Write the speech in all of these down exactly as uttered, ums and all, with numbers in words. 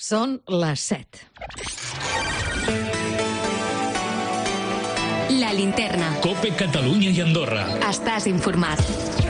Són les set. La linterna. COPE Catalunya i Andorra. Estàs informat.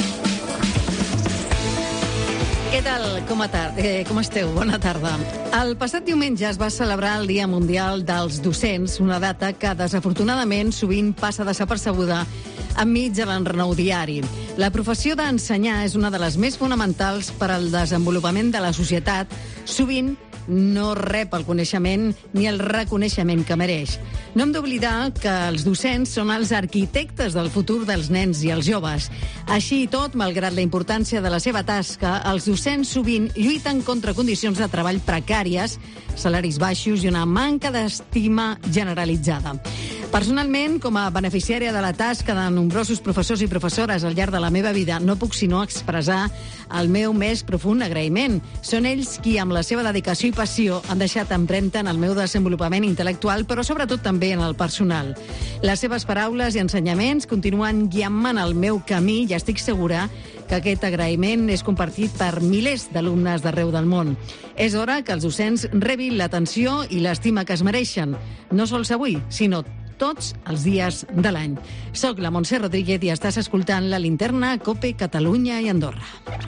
Què tal? Com, a tar- eh, com esteu? Bona tarda. El passat diumenge es va celebrar el Dia Mundial dels Docents, una data que desafortunadament sovint passa desapercebuda enmig de l'enrenou diari. La professió d'ensenyar és una de les més fonamentals per al desenvolupament de la societat. Sovint no rep el coneixement ni el reconeixement que mereix. No hem d'oblidar que els docents són els arquitectes del futur dels nens i els joves. Així i tot, malgrat la importància de la seva tasca, els docents sovint lluiten contra condicions de treball precàries, salaris baixos i una manca d'estima generalitzada. Personalment, com a beneficiària de la tasca de nombrosos professors i professores al llarg de la meva vida, no puc sinó expressar el meu més profund agraïment. Són ells qui, amb la seva dedicació i passió, han deixat empremta en el meu desenvolupament intel·lectual, però sobretot també en el personal. Les seves paraules i ensenyaments continuen guiant-me en el meu camí i estic segura que aquest agraïment és compartit per milers d'alumnes d'arreu del món. És hora que els docents rebin l'atenció i l'estima que es mereixen, no sols avui, sinó tots els dies de l'any. Soc la Montse Rodríguez i estàs escoltant La Linterna, COPE Catalunya i Andorra.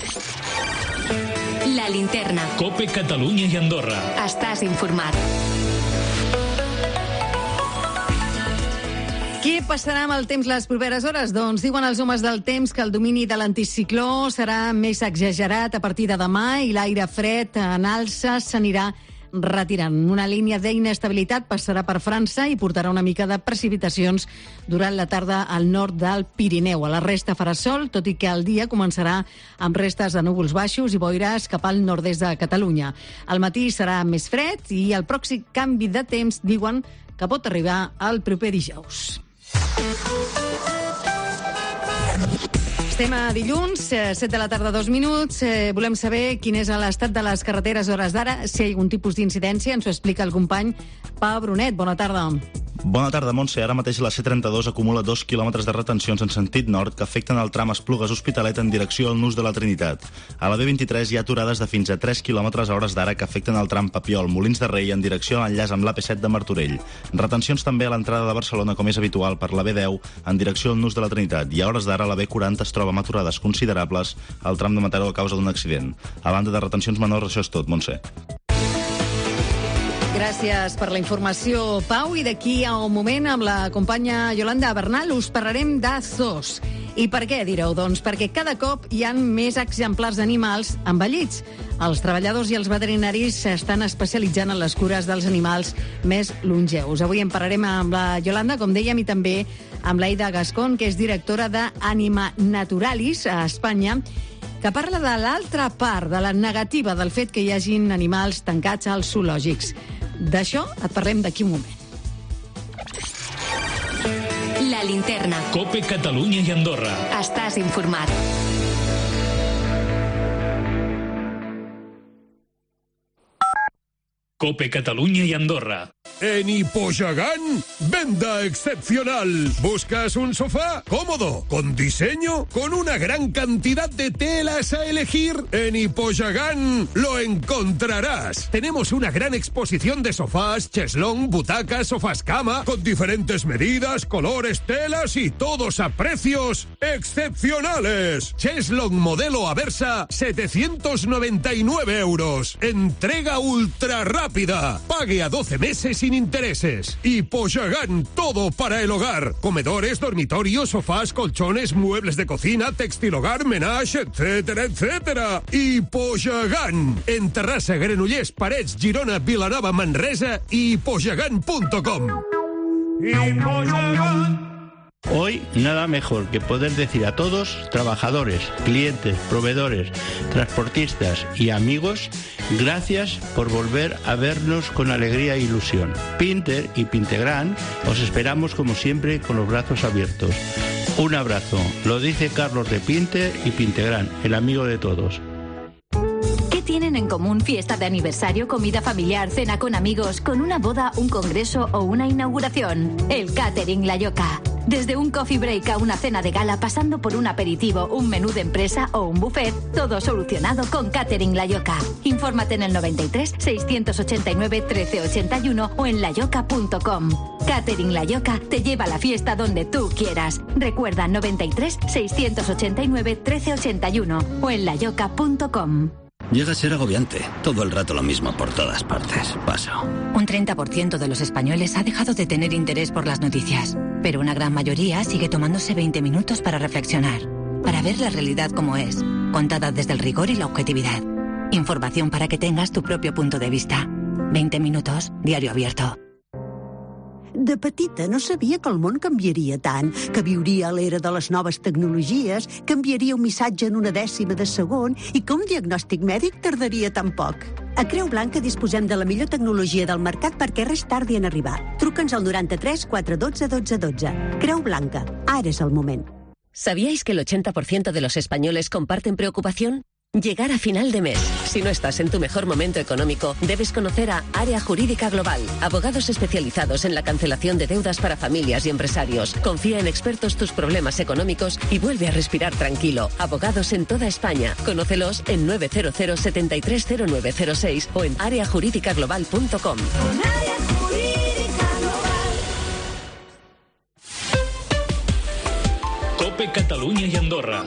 La linterna. COPE Catalunya i Andorra. Estàs informat. Què passarà amb el temps les properes hores? Doncs diuen els homes del temps que el domini de l'anticicló serà més exagerat a partir de demà i l'aire fred en alça s'anirà retirant. Una línia d'inestabilitat passarà per França i portarà una mica de precipitacions durant la tarda al nord del Pirineu. A la resta farà sol, tot i que el dia començarà amb restes de núvols baixos i boires cap al nord-est de Catalunya. Al matí serà més fred i el pròxim canvi de temps diuen que pot arribar el proper dijous. Estem a dilluns, eh, set de la tarda, dos minuts. Eh, volem saber quin és l'estat de les carreteres a hores d'ara, si hi ha algun tipus d'incidència. Ens ho explica el company Pau Brunet. Bona tarda. Bona tarda, Montse. Ara mateix la C trenta-dos acumula dos quilòmetres de retencions en sentit nord que afecten el tram Esplugues-Hospitalet en direcció al Nus de la Trinitat. A la B vint-i-tres hi ha aturades de fins a tres quilòmetres a hores d'ara que afecten el tram Papiol-Molins de Rei en direcció a l'enllaç amb l'A P set de Martorell. Retencions també a l'entrada de Barcelona, com és habitual, per la B deu en direcció al Nus de la Trinitat. I a hores d'ara la B quaranta es troba amb aturades considerables al tram de Mataró a causa d'un accident. A banda de retencions menors, això és tot, Montse. Gràcies per la informació, Pau. I d'aquí a un moment, amb la companya Yolanda Bernal, us parlarem de zoos. I per què, direu? Doncs perquè cada cop hi ha més exemplars d'animals envellits. Els treballadors i els veterinaris s'estan especialitzant en les cures dels animals més longeus. Avui en parlarem amb la Yolanda, com dèiem, i també amb l'Aida Gascón, que és directora d'Anima Naturalis a Espanya, que parla de l'altra part, de la negativa del fet que hi hagin animals tancats als zoològics. D'això et parlem d'aquí un moment. La linterna. COPE Catalunya i Andorra. Estàs informat. COPE Catalunya y Andorra. En Hipoyagán, venda excepcional. ¿Buscas un sofá cómodo, con diseño, con una gran cantidad de telas a elegir? En Hipoyagán lo encontrarás. Tenemos una gran exposición de sofás, cheslón, butacas, sofás cama, con diferentes medidas, colores, telas y todos a precios excepcionales. Cheslón modelo Aversa, setecientos noventa y nueve euros. Entrega ultra rápida. Pague a doce meses sin intereses. Hipoyagán, todo para el hogar. Comedores, dormitorios, sofás, colchones, muebles de cocina, textil hogar, menage, etcétera, etcétera. Hipoyagán. En Terrassa, Granollers, Parets, Girona, Vilanova, Manresa y hipoyagán punto com. Hipoyagán. Hoy nada mejor que poder decir a todos, trabajadores, clientes, proveedores, transportistas y amigos, gracias por volver a vernos con alegría e ilusión. Pinter y Pintegran os esperamos como siempre con los brazos abiertos. Un abrazo, lo dice Carlos de Pinter y Pintegran, el amigo de todos. ¿Qué tienen en común fiesta de aniversario, comida familiar, cena con amigos, con una boda, un congreso o una inauguración? El Catering La Yoca. Desde un coffee break a una cena de gala, pasando por un aperitivo, un menú de empresa o un buffet, todo solucionado con Catering La Yoca. Infórmate en el noventa y tres, seiscientos ochenta y nueve, trece ochenta y uno o en layoca punto com. Catering La Yoca te lleva a la fiesta donde tú quieras. Recuerda noventa y tres, seiscientos ochenta y nueve, trece ochenta y uno o en layoca punto com. Llega a ser agobiante. Todo el rato lo mismo por todas partes. Paso. Un treinta por ciento de los españoles ha dejado de tener interés por las noticias, pero una gran mayoría sigue tomándose veinte minutos para reflexionar, para ver la realidad como es, contada desde el rigor y la objetividad. Información para que tengas tu propio punto de vista. veinte minutos, diario abierto. De petita no sabia que el món canviaria tant, que viuria a l'era de les noves tecnologies, que enviaria un missatge en una dècima de segon i que un diagnòstic mèdic tardaria tan poc. A Creu Blanca disposem de la millor tecnologia del mercat perquè res tardi en arribar. Truca'ns al noranta-tres, quatre dotze, dotze dotze. Creu Blanca, ara és el moment. ¿Sabíais que el ochenta por ciento de los españoles comparten preocupación? Llegar a final de mes. Si no estás en tu mejor momento económico, debes conocer a Área Jurídica Global. Abogados especializados en la cancelación de deudas para familias y empresarios. Confía en expertos tus problemas económicos y vuelve a respirar tranquilo. Abogados en toda España. Conócelos en nueve cero cero, setenta y tres cero nueve cero seis o en área jurídica global punto com. COPE Catalunya i Andorra.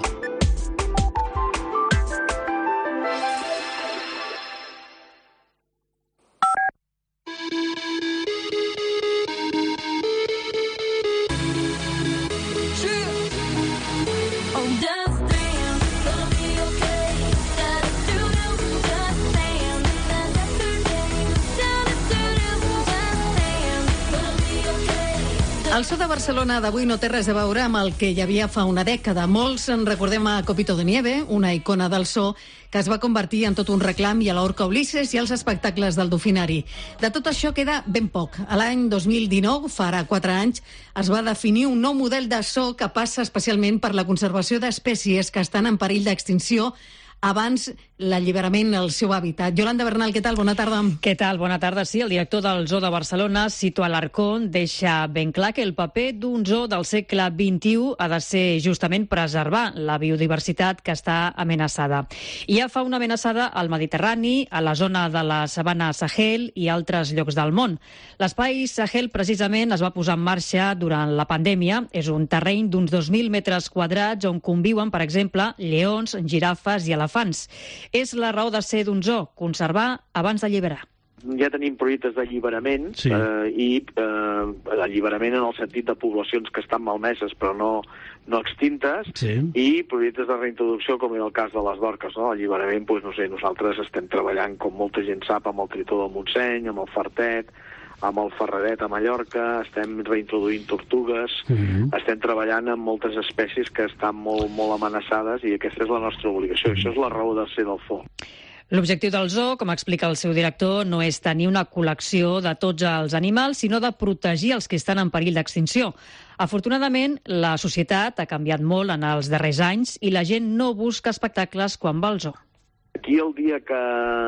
El so de Barcelona d'avui no té res a veure amb el que hi havia fa una dècada. Molts en recordem a Copito de Nieve, una icona del so que es va convertir en tot un reclam, i a l'Orca Ulisses i als espectacles del Delfinari. De tot això queda ben poc. A l'any dos mil dinou, fa ara quatre anys, es va definir un nou model de so que passa especialment per la conservació d'espècies que estan en perill d'extinció abans l'alliberament al seu hàbitat. Yolanda Bernal, què tal? Bona tarda. Què tal? Bona tarda. Sí, el director del Zoo de Barcelona, Sito Alarcón, deixa ben clar que el paper d'un zoo del segle vint-i-u ha de ser justament preservar la biodiversitat que està amenaçada. I ja fa una amenaçada al Mediterrani, a la zona de la sabana Sahel i altres llocs del món. L'espai Sahel, precisament, es va posar en marxa durant la pandèmia. És un terreny d'uns dos mil metres quadrats on conviuen, per exemple, lleons, girafes i elefants. És la raó de ser d'un zoo, conservar abans d'alliberar. Ja tenim projectes d'alliberament, sí. eh, i eh, alliberament en el sentit de poblacions que estan malmeses però no, no extintes, sí. I projectes de reintroducció, com era el cas de les Dorques, no? Alliberament, doncs, no sé, nosaltres estem treballant, com molta gent sap, amb el tritó del Montseny, amb el fartet, amb el ferradet a Mallorca, estem reintroduint tortugues, uh-huh. Estem treballant amb moltes espècies que estan molt, molt amenaçades, i aquesta és la nostra obligació. Uh-huh. Això és la raó de ser del zoo. L'objectiu del zoo, com explica el seu director, no és tenir una col·lecció de tots els animals, sinó de protegir els que estan en perill d'extinció. Afortunadament, la societat ha canviat molt en els darrers anys i la gent no busca espectacles quan va al zoo. Aquí el dia que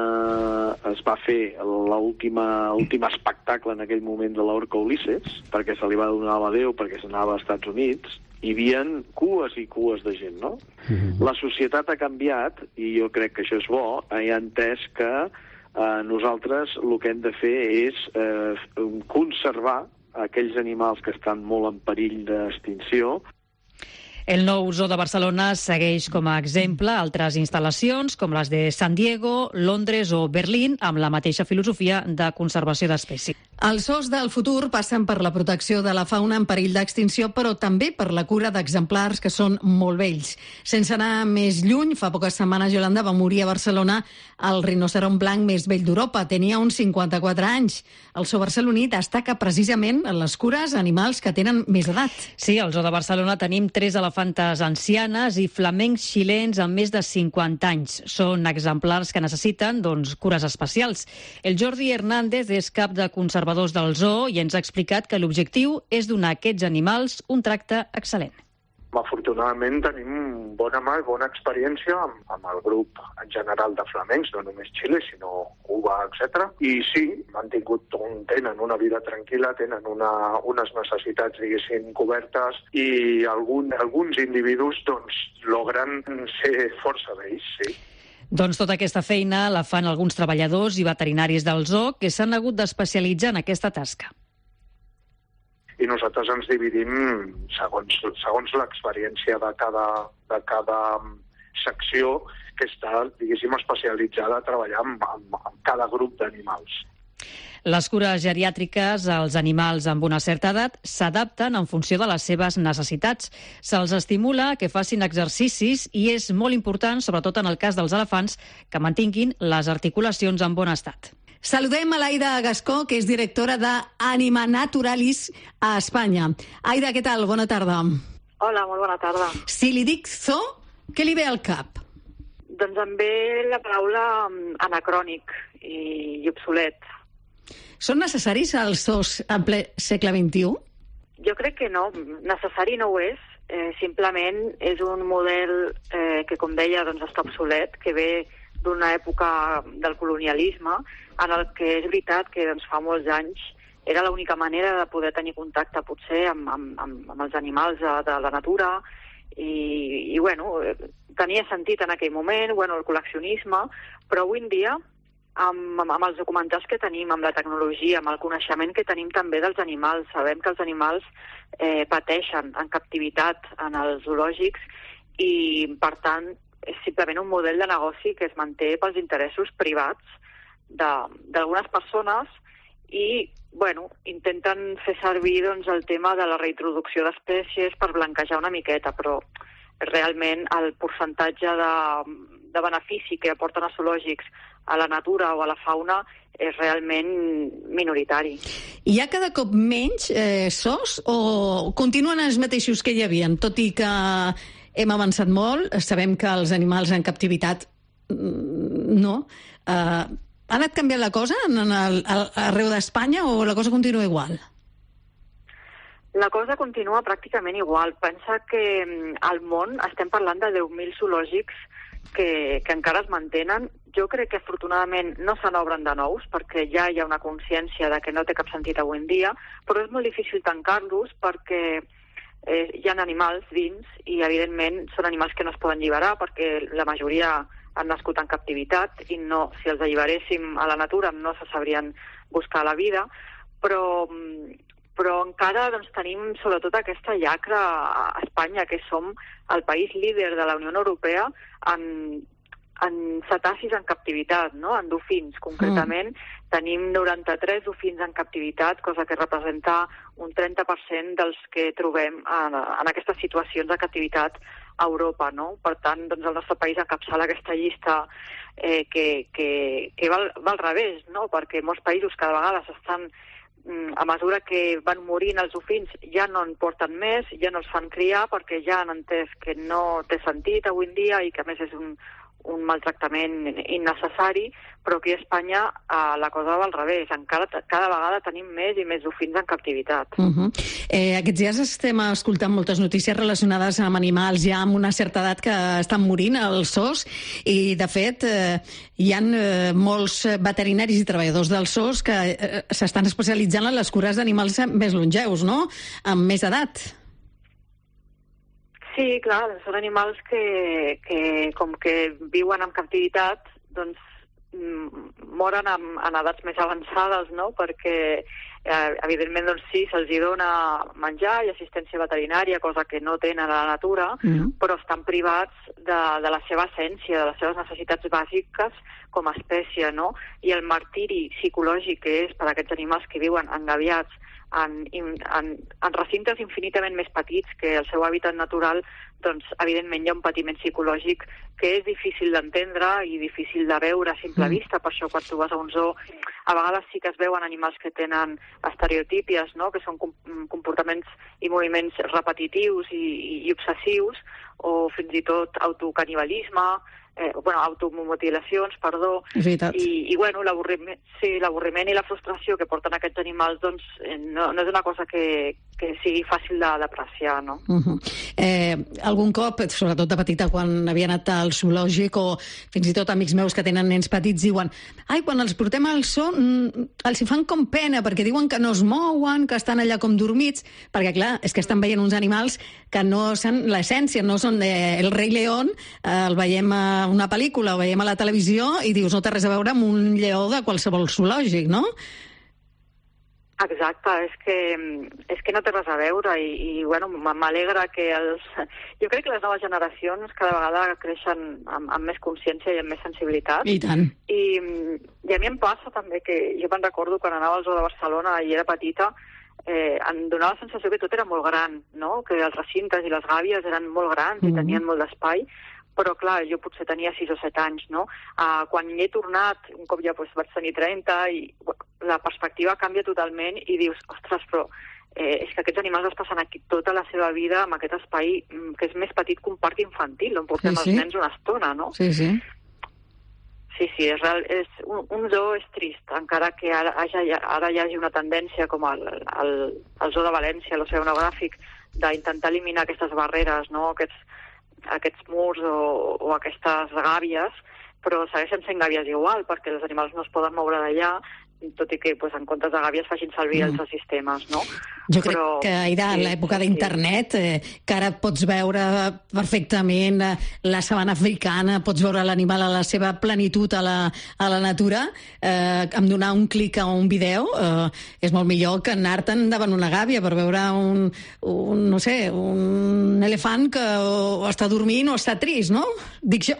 es va fer l'últim espectacle en aquell moment de l'Orca Ulisses, perquè se li va donar l'adeu perquè s'anava als Estats Units, hi havia cues i cues de gent, no? Mm-hmm. La societat ha canviat, i jo crec que això és bo, i ha entès que eh, nosaltres el que hem de fer és eh, conservar aquells animals que estan molt en perill d'extinció. El nou zoo de Barcelona segueix com a exemple altres instal·lacions com les de San Diego, Londres o Berlín, amb la mateixa filosofia de conservació d'espècies. Els zoos del futur passen per la protecció de la fauna en perill d'extinció, però també per la cura d'exemplars que són molt vells. Sense anar més lluny, fa poques setmanes, Yolanda, va morir a Barcelona el rinoceront blanc més vell d'Europa. Tenia uns cinquanta-quatre anys. El zoo barceloní destaca precisament en les cures a animals que tenen més edat. Sí, al zoo de Barcelona tenim tres elefantes ancianes i flamencs xilens amb més de cinquanta anys. Són exemplars que necessiten, doncs, cures especials. El Jordi Hernández és cap de conservadors del zoo i ens ha explicat que l'objectiu és donar a aquests animals un tracte excel·lent. afortunadament tenim bona mà i bona experiència amb, amb el grup en general de flamencs, no només Xile, sinó Cuba, etcètera. I sí, han tingut un, tenen una vida tranquil·la, tenen una, unes necessitats, diguéssim, cobertes, i algun, alguns individus doncs, logren ser força vells, sí. Doncs tota aquesta feina la fan alguns treballadors i veterinaris del zoo que s'han hagut d'especialitzar en aquesta tasca. I nosaltres ens dividim segons, segons l'experiència de cada, de cada secció que està, diguéssim, especialitzada a treballar amb, amb, amb cada grup d'animals. Les cures geriàtriques als animals amb una certa edat s'adapten en funció de les seves necessitats. Se'ls estimula que facin exercicis i és molt important, sobretot en el cas dels elefants, que mantinguin les articulacions en bon estat. Saludem a l'Aida Gascó, que és directora d'Anima Naturalis a Espanya. Aida, què tal? Bona tarda. Hola, molt bona tarda. Si li dic zoo, què li ve al cap? Doncs em ve la paraula anacrònic i, i obsolet. Són necessaris els zoos en ple segle vint-i-u? Jo crec que no. Necessari no ho és. Eh, simplement és un model eh, que, com deia, doncs, està obsolet, que ve d'una època del colonialisme, en el que és veritat que doncs, fa molts anys era l'única manera de poder tenir contacte potser amb, amb, amb els animals de, de la natura i, i bueno, tenia sentit en aquell moment, bueno, el col·leccionisme, però avui en dia amb, amb els documentals que tenim, amb la tecnologia, amb el coneixement que tenim també dels animals, sabem que els animals eh, pateixen en captivitat en els zoològics i per tant és simplement un model de negoci que es manté pels interessos privats d'algunes persones i, bueno, intenten fer servir doncs, el tema de la reintroducció d'espècies per blanquejar una miqueta, però realment el percentatge de, de benefici que aporten els zoològics a la natura o a la fauna és realment minoritari. Hi ha cada cop menys eh, zoos o continuen els mateixos que hi havia, tot i que hem avançat molt, sabem que els animals en captivitat no. Uh, ha anat canviant la cosa en el, arreu d'Espanya o la cosa continua igual? La cosa continua pràcticament igual. Pensa que al món estem parlant de deu mil zoològics que, que encara es mantenen. Jo crec que afortunadament no se n'obren de nous perquè ja hi ha una consciència de que no té cap sentit avui en dia, però és molt difícil tancar-los perquè Eh, hi ha animals dins i, evidentment, són animals que no es poden alliberar perquè la majoria han nascut en captivitat i no, si els alliberéssim a la natura no se sabrien buscar la vida, però, però encara doncs, tenim sobretot aquesta llacra a Espanya, que som el país líder de la Unió Europea en, en cetacis en captivitat, no? En dofins, concretament. Mm. Tenim noranta-tres dofins en captivitat, cosa que representa un trenta per cent dels que trobem en, en aquestes situacions de captivitat a Europa, no? Per tant, doncs, el nostre país encapçala aquesta llista eh, que, que, que va, va al revés, no? Perquè molts països cada vegada s'estan, a mesura que van morint els dofins, ja no en porten més, ja no els fan criar perquè ja han entès que no té sentit avui en dia i que a més és un un maltractament innecessari, però aquí a Espanya eh, la cosa va al revés. Encara cada vegada tenim més i més dofins en captivitat. Uh -huh. eh, aquests dies estem escoltant moltes notícies relacionades amb animals ja amb una certa edat que estan morint als zoos i, de fet, eh, hi ha eh, molts veterinaris i treballadors dels zoos que eh, s'estan especialitzant en les cures d'animals més longeus, no? Amb més edat. Sí, clar, són animals que, que com que viuen en captivitat, doncs moren en, en edats més avançades, no? Perquè, eh, evidentment, doncs sí, se'ls hi dona menjar i assistència veterinària, cosa que no tenen a la natura, mm. però estan privats de, de la seva essència, de les seves necessitats bàsiques com a espècie, no? I el martiri psicològic que és per a aquests animals que viuen engabiats En, en, en recintes infinitament més petits que el seu hàbitat natural, doncs, evidentment, hi ha un patiment psicològic que és difícil d'entendre i difícil de veure a simple vista. Per això, quan tu vas a un zoo, a vegades sí que es veuen animals que tenen estereotípies, no? Que són comportaments i moviments repetitius i, i, i obsessius, o fins i tot autocanibalisme, eh, bueno, automutilacions, perdó, i, i bueno, l'avorriment sí, l'avorriment i la frustració que porten aquests animals doncs, eh, no, no és una cosa que, que sigui fàcil d'apreciar, no? Uh -huh. eh, algun cop, sobretot de petita, quan havia anat al zoològic, o fins i tot amics meus que tenen nens petits, diuen ai, quan els portem al zoo els hi fan com pena, perquè diuen que no es mouen, que estan allà com dormits, perquè clar, és que estan veient uns animals que no són l'essència, no són de... el rei León, eh, el veiem a una pel·lícula, o veiem a la televisió i dius, no té res a veure amb un lleó de qualsevol zoològic, no? Exacte, és que, és que no té res a veure i, i bueno, m'alegra que els... Jo crec que les noves generacions cada vegada creixen amb, amb més consciència i amb més sensibilitat. I tant. I, I a mi em passa també que jo me'n recordo quan anava al zoo de Barcelona i era petita, eh, em donava la sensació que tot era molt gran, no? Que els recintes i les gàbies eren molt grans mm-hmm. i tenien molt d'espai, però clar, jo potser tenia sis o set anys, no? Uh, quan hi he tornat, un cop ja pues, vaig tenir trenta, i bueno, la perspectiva canvia totalment i dius, ostres, però eh, és que aquests animals es passen aquí tota la seva vida en aquest espai que és més petit que un parc infantil, on portem sí, sí. els nens una estona, no? Sí, sí. Sí, sí, és, real, és un, un zoo és trist, encara que ara, ara hi hagi una tendència com el, el, el zoo de València, l'oceanogràfic, d'intentar eliminar aquestes barreres, no? Aquests aquests murs o, o aquestes gàbies, però segueixen sent gàbies igual, perquè els animals no es poden moure d'allà, tot i que pues, en comptes de gàbies facin servir mm. els sistemes, no? Jo crec però, que, Aida, sí, en l'època d'internet, eh, que ara pots veure perfectament eh, la sabana africana, pots veure l'animal a la seva plenitud a la, a la natura, eh, amb donar un clic a un vídeo eh, és molt millor que anar-te'n davant una gàbia per veure un, un no sé, un elefant que o, o està dormint o està trist, no? Dic jo.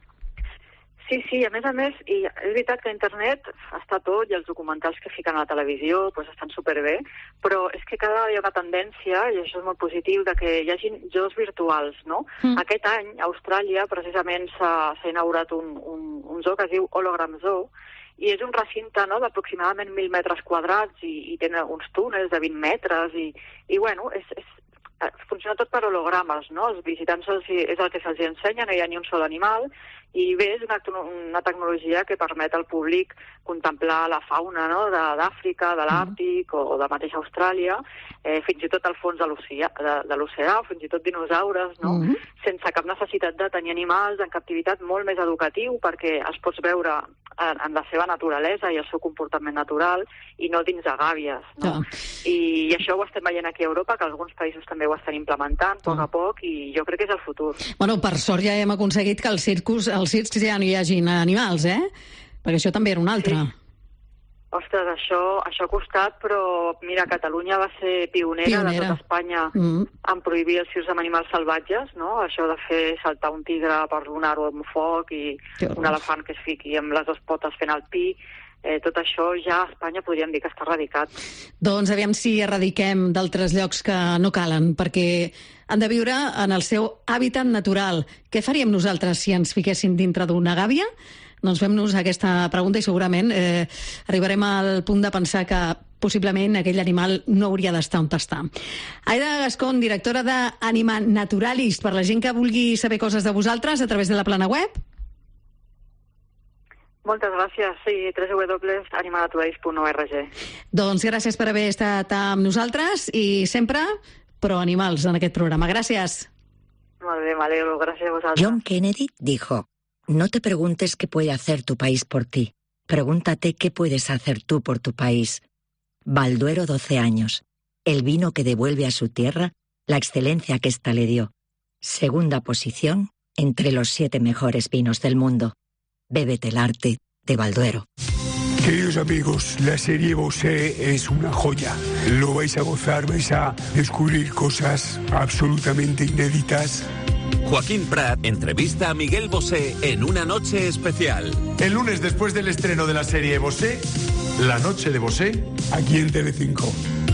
Sí, sí, a més a més, i és veritat que a internet està tot, i els documentals que fiquen a la televisió pues, estan superbé, però és que cada vegada hi ha una tendència, i això és molt positiu, de que hi hagi jocs virtuals, no? Mm. Aquest any, a Austràlia, precisament s'ha inaugurat un, un, un zoo que es diu Hologram Zoo, i és un recinte no, d'aproximadament mil metres quadrats i, i tenen uns túnels de vint metres, i, i bueno, és, és, funciona tot per hologrames, no? Els visitants els, és el que se'ls ensenya, no hi ha ni un sol animal, i bé, és una, una tecnologia que permet al públic contemplar la fauna no? d'Àfrica, de, de l'Àrtic mm. o de mateixa Austràlia, eh, fins i tot al fons de l'oceà, de, de l'oceà, fins i tot dinosaures, no? Mm. sense cap necessitat de tenir animals en captivitat, molt més educatiu, perquè els pots veure en, en la seva naturalesa i el seu comportament natural, i no dins de gàbies. No? Ah. I, I això ho estem veient aquí a Europa, que alguns països també ho estan implementant a poc a poc, i jo crec que és el futur. Bueno, per sort ja hem aconseguit que els circus, els circs ja no hi hagin animals, eh? Perquè això també era un altre. Sí. Ostres, això, això ha costat, però mira, Catalunya va ser pionera, pionera. de tota Espanya mm. en prohibir els circs amb animals salvatges, no? Això de fer saltar un tigre per donar-ho amb foc i un elefant que es fiqui amb les dues potes fent el pi. Eh, tot això ja a Espanya podríem dir que està erradicat. Doncs aviam si erradiquem d'altres llocs que no calen, perquè han de viure en el seu hàbitat natural. Què faríem nosaltres si ens fiquéssim dintre d'una gàbia? Doncs fem-nos aquesta pregunta i segurament eh, arribarem al punt de pensar que possiblement aquell animal no hauria d'estar on està. Aida Gascón, directora d'Anima Naturalist, per la gent que vulgui saber coses de vosaltres a través de la plana web. Moltes gràcies, sí, w w w punt animanaturalist punt org. Doncs gràcies per haver estat amb nosaltres i sempre pro animals en aquest programa. Gràcies. Molt bé, m'alegro, gràcies a vosaltres. John Kennedy dijo, no te preguntes qué puede hacer tu país por ti, pregúntate qué puedes hacer tú por tu país. Balduero, doce años, el vino que devuelve a su tierra la excelencia que ésta le dio. Segunda posición entre los siete mejores vinos del mundo. Bébete el arte de Balduero. Queridos amigos, la serie Bosé es una joya. Lo vais a gozar, vais a descubrir cosas absolutamente inéditas. Joaquín Prat entrevista a Miguel Bosé en Una noche especial. El lunes, después del estreno de la serie Bosé, La noche de Bosé, aquí en Telecinco.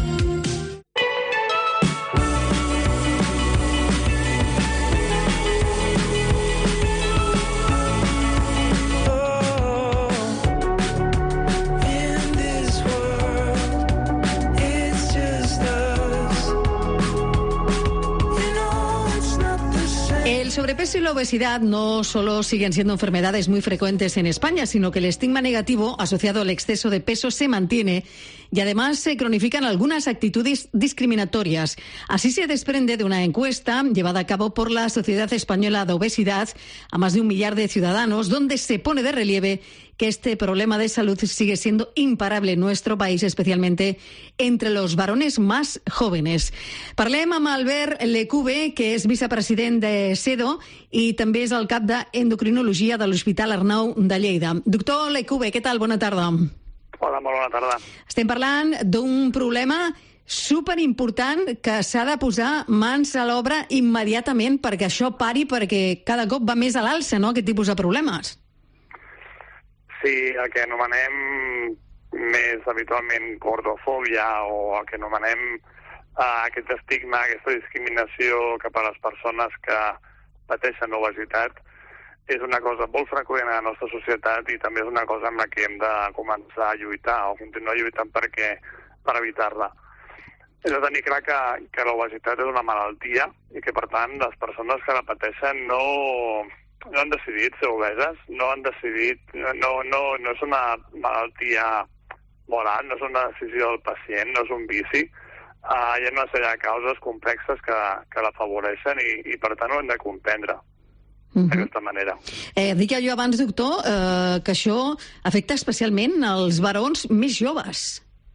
El sobrepeso y la obesidad no solo siguen siendo enfermedades muy frecuentes en España, sino que el estigma negativo asociado al exceso de peso se mantiene y además se cronifican algunas actitudes discriminatorias. Así se desprende de una encuesta llevada a cabo por la Sociedad Española de Obesidad a más de un millar de ciudadanos, donde se pone de relieve que este problema de salud sigue siendo imparable en nuestro país, especialmente entre los varones más jóvenes. Parlem amb Albert Lecube, que és vicepresident de SEDO i també és el cap d'endocrinologia de l'Hospital Arnau de Lleida. Doctor Lecube, què tal? Bona tarda. Hola, molt bona tarda. Estem parlant d'un problema superimportant que s'ha de posar mans a l'obra immediatament perquè això pari, perquè cada cop va més a l'alça, no?, aquest tipus de problemes. Sí, el que anomenem més habitualment gordofòbia o el que anomenem uh, aquest estigma, aquesta discriminació cap a les persones que pateixen obesitat és una cosa molt freqüent a la nostra societat i també és una cosa amb la que hem de començar a lluitar o continuar lluitant perquè, per evitar-la. Hem de tenir clar que, que l'obesitat és una malaltia i que, per tant, les persones que la pateixen no... no han decidit ser obeses, no han decidit, no, no, no és una malaltia moral, no és una decisió del pacient, no és un vici. Uh, hi ha una sèrie de causes complexes que, que l'afavoreixen i, i per tant ho hem de comprendre uh-huh. d'aquesta manera. Eh, dic jo abans, doctor, eh, que això afecta especialment els barons més joves.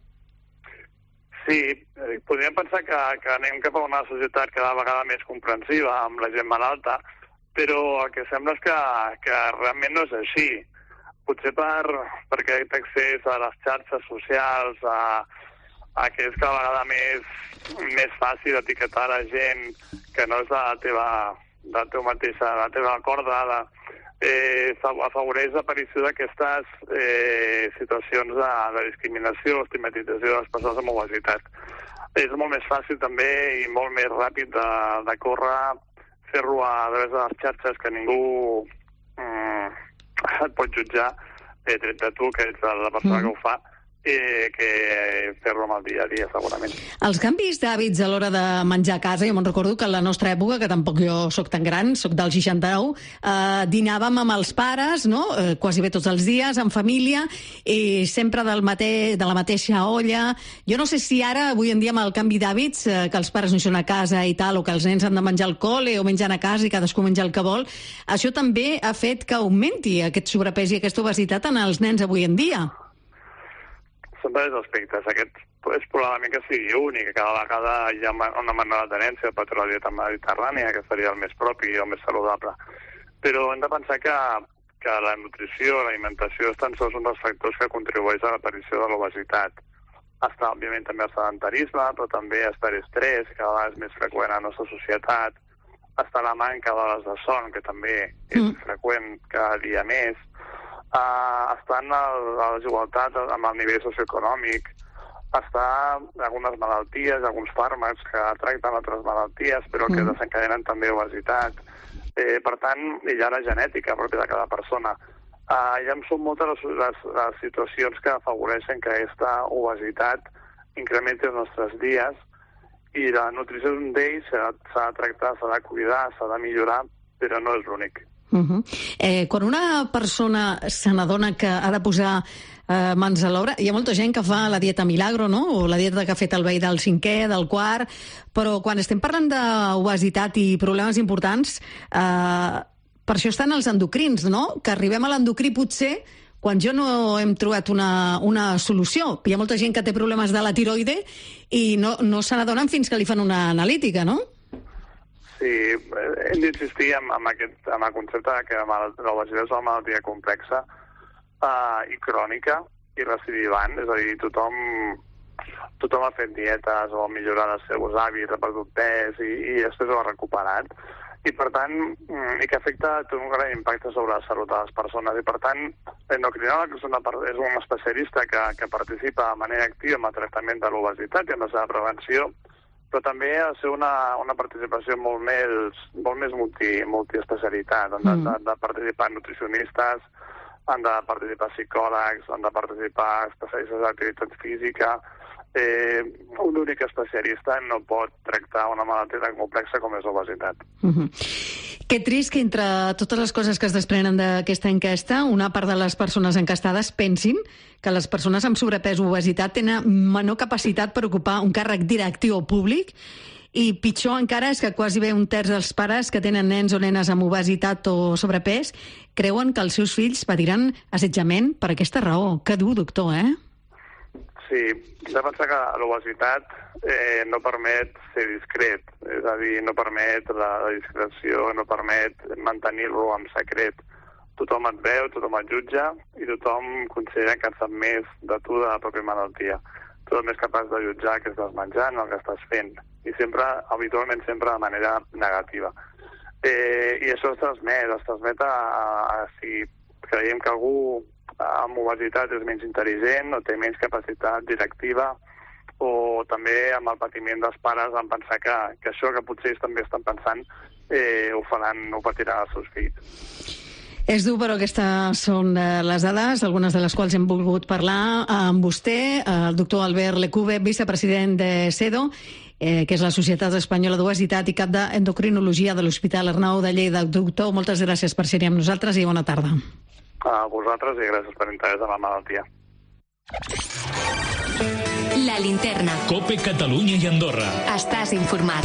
Sí, podríem pensar que, que anem cap a una societat cada vegada més comprensiva amb la gent malalta, però el que sembla és que, que realment no és així. Potser per, perquè aquest accés a les xarxes socials, a, a que és cada vegada més, més fàcil etiquetar la gent que no és la teva, la teva mateixa, la teva corda, la, eh, afavoreix l'aparició d'aquestes eh, situacions de, de discriminació, estigmatització de les persones amb obesitat. És molt més fàcil també i molt més ràpid de, de córrer, fer-lo a través de les xarxes que ningú mm, et pot jutjar, eh, tret de tu, que ets la persona mm. que ho fa, eh, que fer-lo amb el dia a dia, segurament. Els canvis d'hàbits a l'hora de menjar a casa, jo me'n recordo que en la nostra època, que tampoc jo sóc tan gran, sóc del seixanta-nou, eh, dinàvem amb els pares, no?, eh, quasi bé tots els dies, en família, i sempre del mate... de la mateixa olla. Jo no sé si ara, avui en dia, amb el canvi d'hàbits, eh, que els pares no són a casa i tal, o que els nens han de menjar al col·le o menjant a casa i cadascú menja el que vol, això també ha fet que augmenti aquest sobrepès i aquesta obesitat en els nens avui en dia. Són diversos aspectes. Aquest és probablement que sigui únic, que cada vegada hi ha una menor tendència per la dieta mediterrània, que seria el més propi i el més saludable. Però hem de pensar que, que la nutrició, l'alimentació, és tan sols un dels factors que contribueix a l'aparició de l'obesitat. Està, òbviament, també el sedentarisme, però també està l'estrès, que cada vegada és més freqüent a la nostra societat. Està la manca d'hores de son, que també és mm. freqüent cada dia més. Uh, està en el, la desigualtat amb el nivell socioeconòmic, està algunes malalties, alguns fàrmacs que tracten altres malalties, però que mm. desencadenen també obesitat. Eh, per tant, hi ha la genètica pròpia de cada persona. Uh, ja són moltes les, les, les situacions que afavoreixen que aquesta obesitat incrementi els nostres dies i la nutrició és un d'ells, s'ha de tractar, s'ha de cuidar, s'ha de millorar, però no és l'únic. Uh -huh. eh, quan una persona se n'adona que ha de posar eh, mans a l'obra, hi ha molta gent que fa la dieta Milagro, no?, o la dieta que ha fet el veí del cinquè, del quart, però quan estem parlant d'obesitat i problemes importants, eh, per això estan els endocrins, no?, que arribem a l'endocrí potser quan jo no hem trobat una, una solució. Hi ha molta gent que té problemes de la tiroide i no, no se n'adonen fins que li fan una analítica, no? Sí, hem d'insistir en, en, aquest, en el concepte de que l'obesitat és una malaltia complexa uh, i crònica i recidivant, és a dir, tothom, tothom ha fet dietes o ha millorat els seus hàbits, ha perdut pes i, i després ho ha recuperat. I per tant, i que afecta té un gran impacte sobre la salut de les persones. I per tant, l'endocrinòleg és, una, és un especialista que, que participa de manera activa en el tractament de l'obesitat i en la seva prevenció, però també ha de ser una, una participació molt més, molt més multi, multiespecialitat, on mm. de, de participar nutricionistes, han de participar psicòlegs, han de participar especialistes d'activitat física. Eh, un únic especialista no pot tractar una malaltia tan complexa com és l'obesitat. Uh-huh. Que trist que entre totes les coses que es desprenen d'aquesta enquesta, una part de les persones enquestades pensin que les persones amb sobrepès o obesitat tenen menor capacitat per ocupar un càrrec directiu públic, i pitjor encara és que quasi bé un terç dels pares que tenen nens o nenes amb obesitat o sobrepès creuen que els seus fills patiran assetjament per aquesta raó. Que dur, doctor, eh? Sí, hem de pensar que l'obesitat eh, no permet ser discret, és a dir, no permet la, la discreció, no permet mantenir-lo en secret. Tothom et veu, tothom et jutja i tothom considera que en sap més de tu, de la pròpia malaltia. Tothom és capaç de jutjar que estàs menjant o el que estàs fent, i sempre, habitualment sempre de manera negativa. Eh, I això es transmet, es transmet a, a, a si creiem que algú amb obesitat és menys intel·ligent o té menys capacitat directiva, o també amb el patiment dels pares en pensar que, que això que potser ells també estan pensant eh, ho faran, ho patiran els seus fills. És dur, però aquestes són les dades, algunes de les quals hem volgut parlar amb vostè, el doctor Albert Lecube, vicepresident de CEDO, eh, que és la Societat Espanyola d'Obesitat i cap d'Endocrinologia de l'Hospital Arnau de Lleida. Doctor, moltes gràcies per ser-hi amb nosaltres i bona tarda. A vosaltres i gràcies per l'interès en la malaltia. La linterna. COPE Catalunya i Andorra. Estàs informat.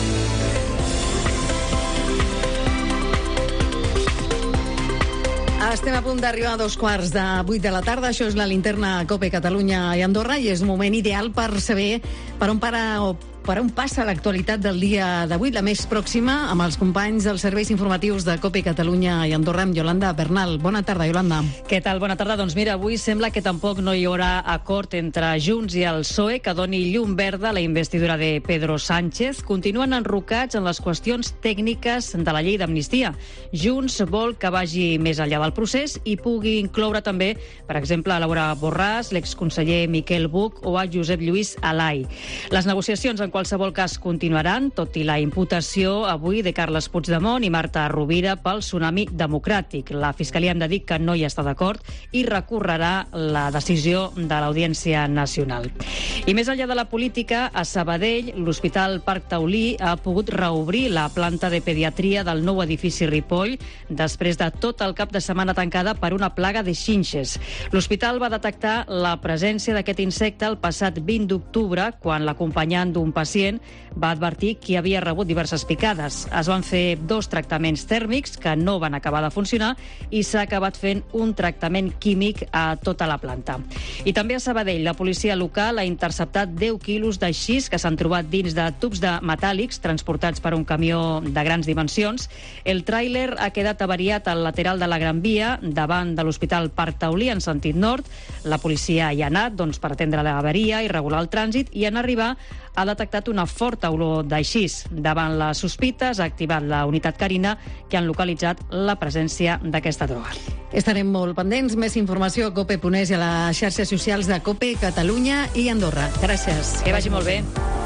Estem a punt d'arribar a dos quarts de vuit de la tarda. Això és la linterna COPE Catalunya i Andorra i és un moment ideal per saber per on para o per on passa l'actualitat del dia d'avui, la més pròxima, amb els companys dels serveis informatius de COPE Catalunya i Andorra, amb Yolanda Bernal. Bona tarda, Yolanda. Què tal? Bona tarda. Doncs mira, avui sembla que tampoc no hi haurà acord entre Junts i el P S O E que doni llum verda a la investidura de Pedro Sánchez. Continuen enrocats en les qüestions tècniques de la llei d'amnistia. Junts vol que vagi més enllà del procés i pugui incloure també, per exemple, a Laura Borràs, l'exconseller Miquel Buch o a Josep Lluís Alai. Les negociacions en qualsevol cas continuaran, tot i la imputació avui de Carles Puigdemont i Marta Rovira pel tsunami democràtic. La Fiscalia hem de dir que no hi està d'acord i recorrerà la decisió de l'Audiència Nacional. I més enllà de la política, a Sabadell, l'Hospital Parc Taulí ha pogut reobrir la planta de pediatria del nou edifici Ripoll després de tot el cap de setmana tancada per una plaga de xinxes. L'hospital va detectar la presència d'aquest insecte el passat vint d'octubre, quan l'acompanyant d'un pacient va advertir que havia rebut diverses picades. Es van fer dos tractaments tèrmics que no van acabar de funcionar i s'ha acabat fent un tractament químic a tota la planta. I també a Sabadell, la policia local ha interceptat deu quilos de xis que s'han trobat dins de tubs de metàl·lics transportats per un camió de grans dimensions. El tràiler ha quedat avariat al lateral de la Gran Via, davant de l'Hospital Parc Taulí, en sentit nord. La policia hi ha anat doncs, per atendre l'avaria i regular el trànsit, i en arribar ha detectat una forta olor d'aixís. Davant les sospites ha activat la unitat Carina, que han localitzat la presència d'aquesta droga. Estarem molt pendents. Més informació a cope punt es i a les xarxes socials de COPE Catalunya i Andorra. Gràcies. Que vagi molt bé.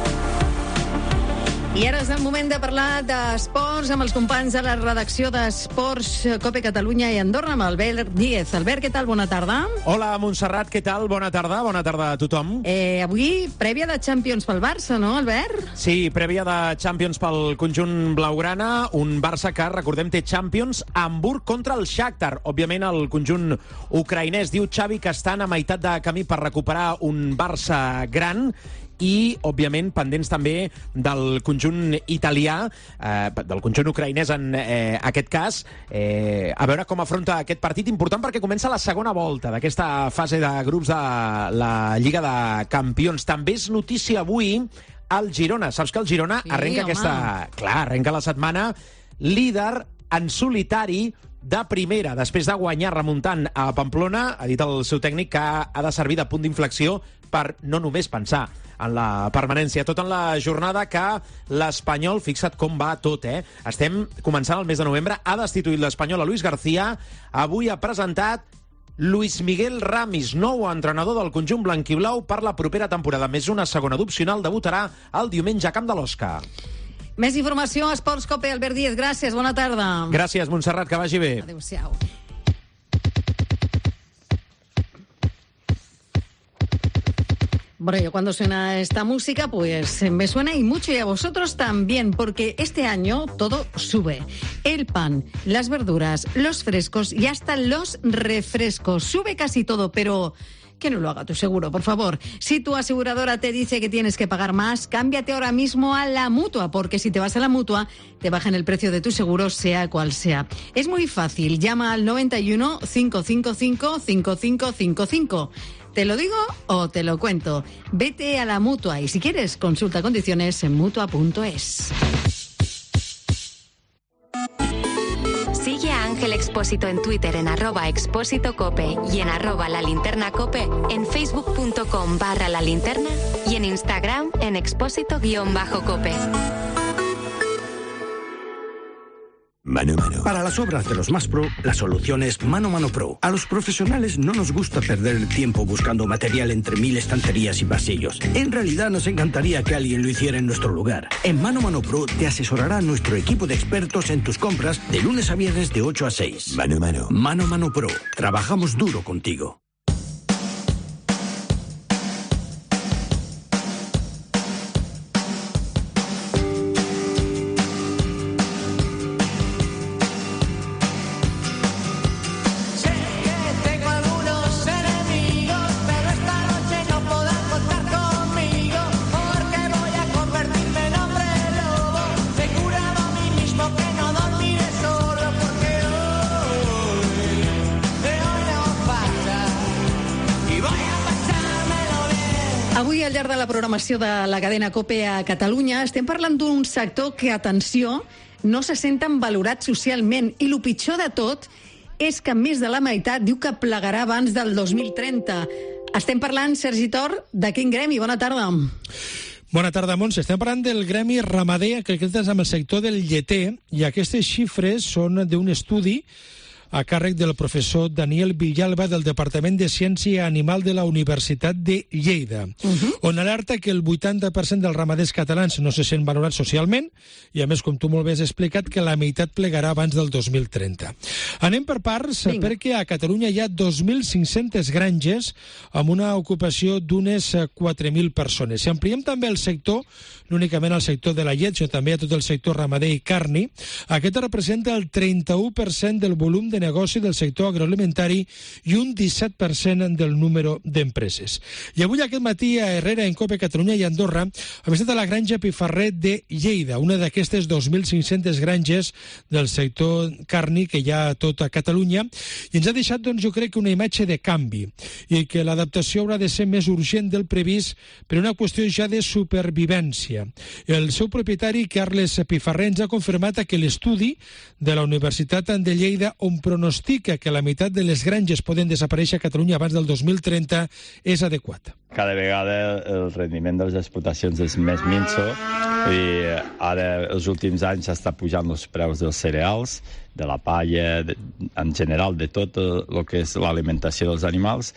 I ara és el moment de parlar d'esports amb els companys de la redacció d'Esports COPE Catalunya i Andorra, amb Albert Díez. Albert, què tal? Bona tarda. Hola, Montserrat, què tal? Bona tarda. Bona tarda a tothom. Eh, avui, prèvia de Champions pel Barça, no, Albert? Sí, prèvia de Champions pel conjunt blaugrana. Un Barça que, recordem, té Champions a Hamburg contra el Shakhtar. Òbviament, el conjunt ucraïnès diu Xavi que estan a meitat de camí per recuperar un Barça gran i, òbviament, pendents també del conjunt italià, eh, del conjunt ucraïnès en eh, aquest cas, eh, a veure com afronta aquest partit important perquè comença la segona volta d'aquesta fase de grups de la Lliga de Campions. També és notícia avui el Girona. Saps que el Girona sí, arrenca home. aquesta... Clar, arrenca la setmana líder en solitari de primera, després de guanyar remuntant a Pamplona. Ha dit el seu tècnic que ha de servir de punt d'inflexió per no només pensar en la permanència. Tot en la jornada que l'Espanyol, fixa't com va tot, eh? Estem començant el mes de novembre, ha destituït l'Espanyol a Luis García, avui ha presentat Luis Miguel Ramis, nou entrenador del conjunt blanquiblau per la propera temporada. Més una segona d'opcional, debutarà el diumenge a Camp de l'Osca. Més informació a Esports COPE. Albert Díez, gràcies, bona tarda. Gràcies, Montserrat, que vagi bé. Adéu-siau. Bueno, yo cuando suena esta música, pues me suena y mucho, y a vosotros también, porque este año todo sube. El pan, las verduras, los frescos y hasta los refrescos. Sube casi todo, pero que no lo haga tu seguro, por favor. Si tu aseguradora te dice que tienes que pagar más, cámbiate ahora mismo a la Mutua, porque si te vas a la Mutua, te bajan el precio de tu seguro, sea cual sea. Es muy fácil. Llama al noventa y uno, cinco cinco cinco, cinco cinco cinco cinco. ¿Te lo digo o te lo cuento? Vete a la Mutua y si quieres, consulta condiciones en mutua punto es. Sigue a Ángel Expósito en Twitter en arroba expósito cope y en arroba la linterna cope, en facebook punto com barra la linterna y en Instagram en expósito guión bajo cope. Mano Mano. Para las obras de los más pro, la solución es Mano Mano Pro. A los profesionales no nos gusta perder el tiempo buscando material entre mil estanterías y pasillos. En realidad nos encantaría que alguien lo hiciera en nuestro lugar. En Mano Mano Pro te asesorará nuestro equipo de expertos en tus compras de lunes a viernes de ocho a seis. Mano Mano. Mano Mano Pro. Trabajamos duro contigo. Avui, al llarg de la programació de la cadena COPE a Catalunya, estem parlant d'un sector que, atenció, no se senten valorats socialment. I el pitjor de tot és que més de la meitat diu que plegarà abans del dos mil trenta. Estem parlant, Sergi Tor, de quin gremi? Bona tarda. Bona tarda, Montse. Estem parlant del gremi ramader que és amb el sector del lleter, i aquestes xifres són d'un estudi a càrrec del professor Daniel Villalba del Departament de Ciència Animal de la Universitat de Lleida, uh-huh. on alerta que el vuitanta per cent dels ramaders catalans no se sent valorats socialment i, a més, com tu molt bé has explicat, que la meitat plegarà abans del dos mil trenta. Anem per parts, Vinga. perquè a Catalunya hi ha dos mil cinc-centes granges amb una ocupació d'unes quatre mil persones. Si ampliem també el sector, no únicament el sector de la llet, sinó també a tot el sector ramader i carni, aquest representa el trenta-u per cent del volum de negoci del sector agroalimentari i un disset per cent del número d'empreses. I avui aquest matí a Herrera, en COPE Catalunya i Andorra, hem estat a la granja Pifarrer de Lleida, una d'aquestes dos mil cinc-centes granges del sector carni que hi ha a tota Catalunya, i ens ha deixat, doncs, jo crec que una imatge de canvi, i que l'adaptació haurà de ser més urgent del previst per una qüestió ja de supervivència. El seu propietari, Carles Pifarrer, ens ha confirmat que l'estudi de la Universitat de Lleida, on pronostica que la meitat de les granges poden desaparèixer a Catalunya abans del dos mil trenta, és adequat. Cada vegada el rendiment de les explotacions és més minso i ara els últims anys està pujant els preus dels cereals, de la palla, de, en general de tot el que és l'alimentació dels animals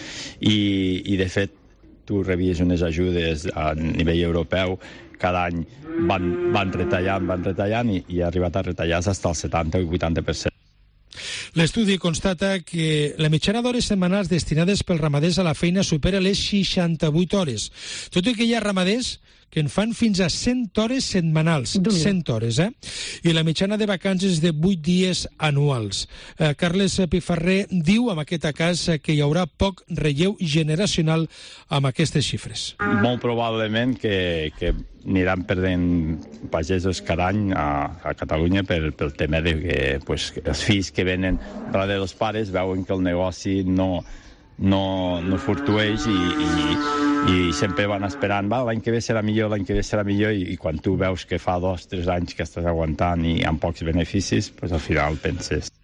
i, i de fet tu rebies unes ajudes a nivell europeu, cada any van, van retallant, van retallant i, i ha arribat a retallar fins al setanta o vuitanta per cent. L'estudi constata que la mitjana d'hores setmanals destinades pels ramaders a la feina supera les seixanta-vuit hores, tot i que hi ha ramaders que en fan fins a cent hores setmanals, cent hores, eh? I la mitjana de vacances de vuit dies anuals. Eh, Carles Pifarrer diu, en aquest cas, que hi haurà poc relleu generacional amb aquestes xifres. Molt probablement que, que aniran perdent pagesos cada any a, a Catalunya per, pel tema de que pues, els fills que venen darrere dels pares veuen que el negoci no... no, no fluctueix i, i, i sempre van esperant, va, l'any que ve serà millor, l'any que ve serà millor, i, i quan tu veus que fa dos, tres anys que estàs aguantant i amb pocs beneficis, pues al final penses...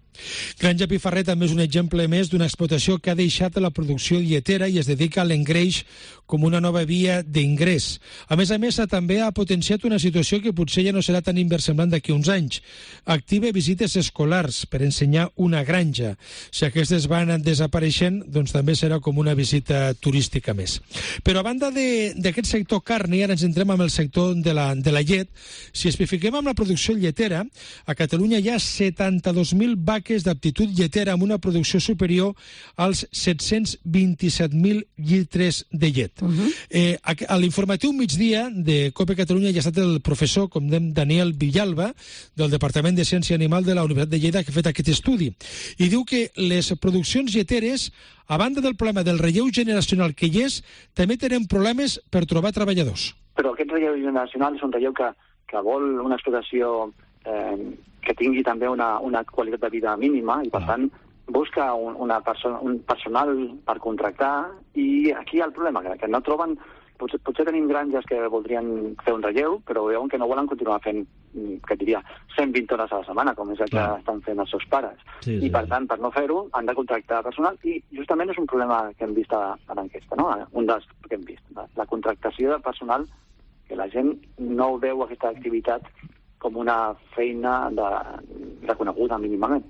Granja Pifarrer també és un exemple més d'una explotació que ha deixat la producció lletera i es dedica a l'engreix com una nova via d'ingrés. A més a més, també ha potenciat una situació que potser ja no serà tan inversemblant d'aquí uns anys. Activa visites escolars per ensenyar una granja. Si aquestes van desapareixent, doncs també serà com una visita turística més. Però a banda d'aquest sector carni, ara ens entrem amb el sector de la, de la llet. Si especifiquem amb la producció lletera, a Catalunya hi ha setanta-dos mil vaques beques d'aptitud lletera amb una producció superior als set-cents vint-i-set mil litres de llet. Uh-huh. eh, a, a l'informatiu migdia de COPE Catalunya hi ha estat el professor, com dèiem, Daniel Villalba, del Departament de Ciència Animal de la Universitat de Lleida, que ha fet aquest estudi. I diu que les produccions lleteres, a banda del problema del relleu generacional que hi és, també tenen problemes per trobar treballadors. Però aquest relleu generacional és un relleu que, que vol una explotació eh, que tingui també una, una qualitat de vida mínima i, per tant, busca un, una perso un personal per contractar, i aquí hi ha el problema, que, que no troben... Potser, potser tenim granges que voldrien fer un relleu, però veuen que no volen continuar fent, que diria, cent vint hores a la setmana, com és el que estan fent els seus pares. Sí, sí, I, per tant, per no fer-ho, han de contractar personal, i justament és un problema que hem vist a, a l'enquesta, no? Un dels que hem vist. La, la contractació de personal, que la gent no veu aquesta activitat com una feina de, reconeguda mínimament.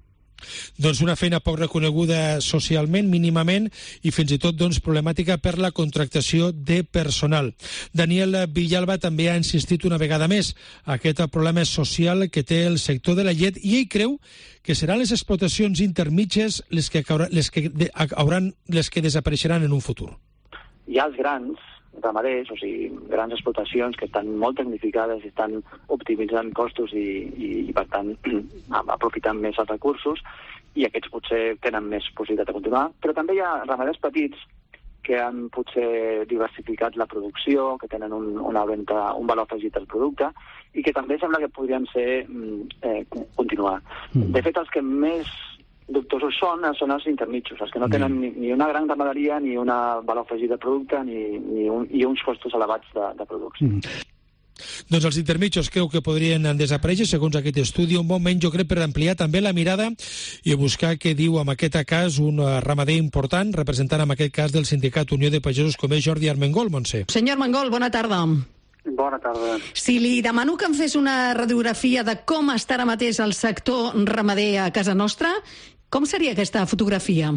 Doncs una feina poc reconeguda socialment, mínimament, i fins i tot doncs, problemàtica per la contractació de personal. Daniel Villalba també ha insistit una vegada més aquest problema social que té el sector de la llet, i ell creu que seran les explotacions intermitges les que, les que, hauran, les que desapareixeran en un futur. Hi ha els grans ramaders, o sigui, grans explotacions que estan molt tecnificades i estan optimitzant costos i, i, i per tant, aprofitant més els recursos, i aquests potser tenen més possibilitat de continuar, però també hi ha ramaders petits que han potser diversificat la producció, que tenen un, una venda, un valor afegit al producte, i que també sembla que podrien ser eh, continuar. Mm. De fet, els que més dubtosos són, són els intermitjos, els que no tenen ni, ni una gran ramaderia, ni una valor afegit de producte, ni, ni un, i uns costos elevats de, de producció. Mm. Doncs els intermitjos creu que podrien desaparèixer, segons aquest estudi, un bon moment, jo crec, per ampliar també la mirada i buscar què diu en aquest cas un ramader important, representant en aquest cas del Sindicat Unió de Pagesos, com és Jordi Armengol, Montse. Senyor Armengol, bona tarda. Bona tarda. Si li demano que em fes una radiografia de com està ara mateix el sector ramader a casa nostra, com seria aquesta fotografia?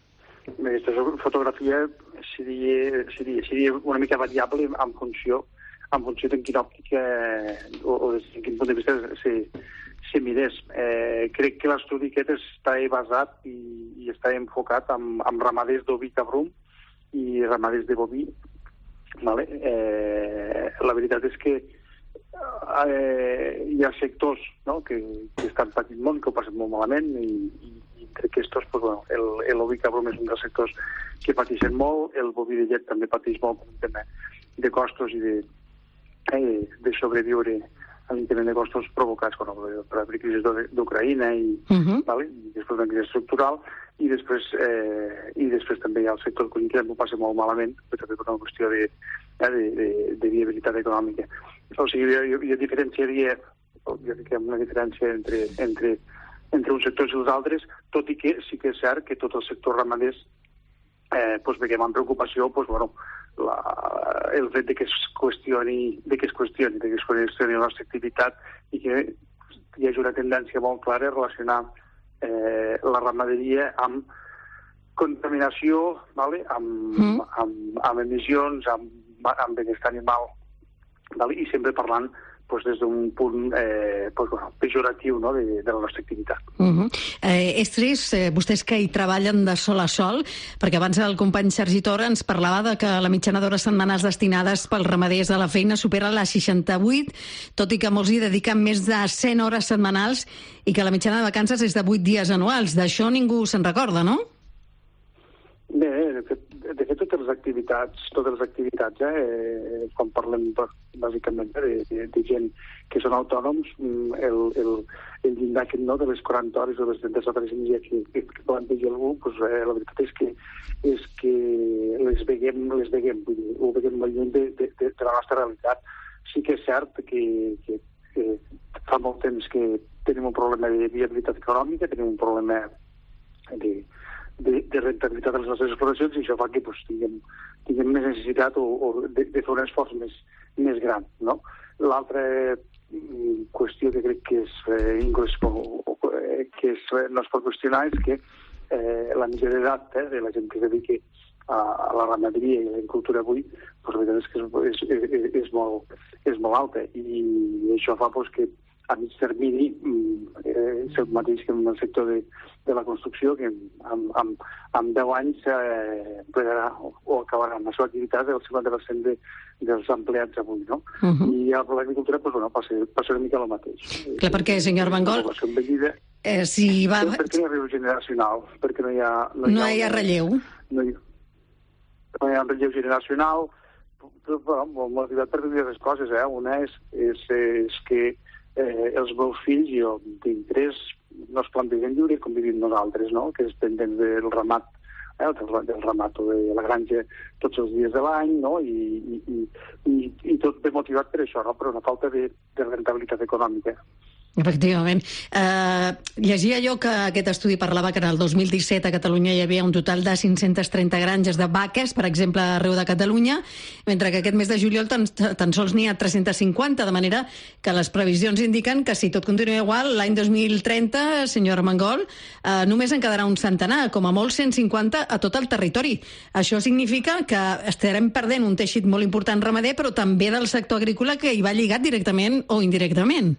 Bé, aquesta fotografia seria, seria, seria una mica variable en funció en funció de quina òptica o, o de quin punt de vista se, se mirés. Eh, crec que l'estudi aquest està basat i, i està enfocat en, en ramaders d'oví cabrum i ramaders de boví. Vale? Eh, la veritat és que eh, hi ha sectors, no?, que, que estan patint molt, que ho passen molt malament, i, i, i crec que estos, pues, bueno, el, l'oví cabrum és un dels sectors que pateixen molt, el boví de llet també pateix molt per un tema de costos i de, eh, de sobreviure a l'increment de costos provocats per la crisi d'Ucraïna i, uh-huh. vale? I després una crisi estructural, i després, eh, i després també hi ha el sector que ho passa molt malament, però també per una qüestió de, de, de, de viabilitat econòmica. O sigui, jo, jo diferenciaria, jo crec que hi ha una diferència entre, entre, entre uns sectors i els altres, tot i que sí que és cert que tots els sectors ramaders eh, pues, veiem amb preocupació pues, bueno, la, el fet de que es qüestioni, de que es qüestioni, de que es qüestioni la nostra activitat, i que hi hagi una tendència molt clara a relacionar eh, la ramaderia amb contaminació, vale? amb, mm. amb, amb emissions, amb, amb benestar animal, vale? I sempre parlant pues, des d'un punt eh, pues, bueno, pejoratiu, no?, de, de la nostra activitat. Uh-huh. eh, Estris, eh, vostès que hi treballen de sol a sol, perquè abans el company Sergi Tora ens parlava de que la mitjana d'hores setmanals destinades pels ramaders a la feina supera les seixanta-vuit, tot i que molts hi dediquen més de cent hores setmanals i que la mitjana de vacances és de vuit dies anuals. D'això ningú se'n recorda, no? Bé, de fet, de fet totes les activitats, totes les activitats, eh, quan parlem bàsicament de, de, de gent que són autònoms, el, el, el llindar aquest, no, de les quaranta hores o les trenta hores i mitja que, que, que planteja algú, pues, eh, la veritat és que, és que les veiem, les veiem, vull dir, ho veiem molt lluny de, de, de, de la nostra realitat. Sí que és cert que, que, que fa molt temps que tenim un problema de viabilitat econòmica, tenim un problema de De, de rentabilitat de les nostres exploracions, i això fa que pues, tinguem, tinguem més necessitat o, o de, de fer un esforç més, més gran. No? L'altra qüestió que crec que, és, eh, inclús, o, que és, no es pot qüestionar és que eh, la mitjana d'edat eh, de la gent que es dedica a, a la ramaderia i a l'agricultura avui pues, la veritat és que és, és, és, és, molt, és molt alta, i això fa pues, que a mig termini eh, és el mateix que en el sector de, de la construcció, que amb, amb, amb deu anys eh, podrà, o, o acabarà amb la seva activitat el cinquanta per cent de, dels empleats avui, no? Uh -huh. I a l'agricultura, doncs, bueno, passa, passa una mica el mateix. Clar, perquè, senyor Armengol, eh, si va... Perquè no hi ha relleu generacional, perquè no hi ha... No hi ha, no hi ha relleu. No hi, no hi ha relleu generacional, però, bueno, m'ha arribat per diverses coses, eh? Una és, és, és que eh, els meus fills, jo tinc tres, no es plantegen lliure com vivim nosaltres, no? Que és pendent del ramat, eh? del, del ramat o de la granja tots els dies de l'any, no? I, i, i, i, i tot ben motivat per això, no? Per una falta de, de rentabilitat econòmica. Efectivament. Eh, llegia jo que aquest estudi parlava que en el dos mil disset a Catalunya hi havia un total de cinc-centes trenta granges de vaques, per exemple, arreu de Catalunya, mentre que aquest mes de juliol tan, tan sols n'hi ha tres-centes cinquanta, de manera que les previsions indiquen que si tot continua igual, l'any dos mil trenta, senyor Armengol, eh, només en quedarà un centenar, com a molt cent cinquanta a tot el territori. Això significa que estarem perdent un teixit molt important ramader, però també del sector agrícola que hi va lligat directament o indirectament.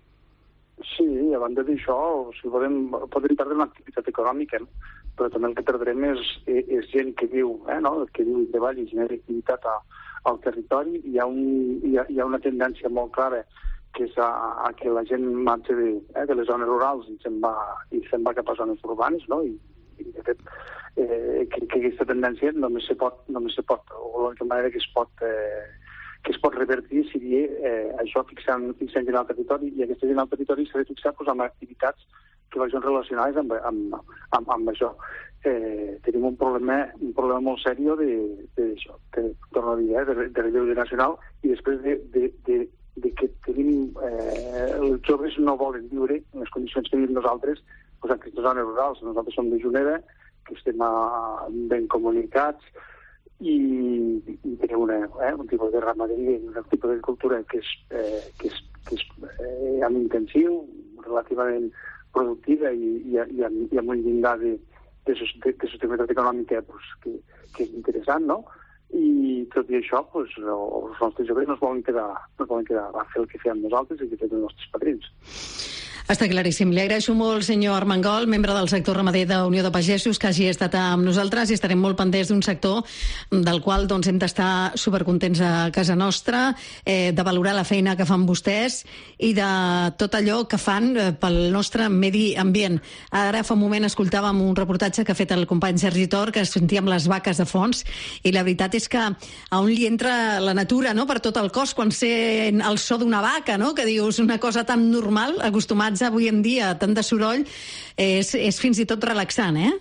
Sí, a banda d'això, o sigui, podem, podem perdre una activitat econòmica, no? Però també el que perdrem és, és gent que viu, eh, no? que viu i treballa i genera activitat a, al territori. Hi ha, un, hi, ha, hi ha una tendència molt clara, que és a, a que la gent marxa de, eh, de les zones rurals i se'n va, i se'n va cap a zones urbanes, no? I, i de fet, eh, que, que aquesta tendència només se pot, només se pot, o l'única manera que es pot... Eh, que es pot revertir seria eh, això, fixant, fixant gent al territori, i aquesta gent al territori s'ha de fixar doncs, amb activitats que vagin relacionades amb, amb, amb, amb això. Eh, tenim un problema, un problema molt seriós de, de, això, de, torno a dir, eh, de, de relleu generacional, i després de, de, de, de que tenim, eh, els joves no volen viure en les condicions que vivim nosaltres doncs, en aquestes zones rurals. Nosaltres som de Juneda, que estem a, ben comunicats, i, i tenim una, eh, un tipus de ramaderia i un tipus d'agricultura que és, eh, que és, que és eh, amb intensiu, relativament productiva i, i, i, amb, i amb un llindar de, de, de, de sostenibilitat econòmica pues, que, que és interessant, no? I tot i això, pues, els nostres joves no es volen quedar, no es volen quedar a fer el que fèiem nosaltres i que fem els nostres padrins. Està claríssim. Li agraeixo molt, senyor Armengol, membre del sector ramader de Unió de Pagesos, que hagi estat amb nosaltres, i estarem molt pendents d'un sector del qual doncs, hem d'estar supercontents a casa nostra, eh, de valorar la feina que fan vostès i de tot allò que fan pel nostre medi ambient. Ara fa un moment escoltàvem un reportatge que ha fet el company Sergi Tor, que es sentia amb les vaques de fons, i la veritat és que a on li entra la natura, no?, per tot el cos quan sent el so d'una vaca, no?, que dius una cosa tan normal, acostumats avui en dia, tant de soroll, és, és fins i tot relaxant, eh?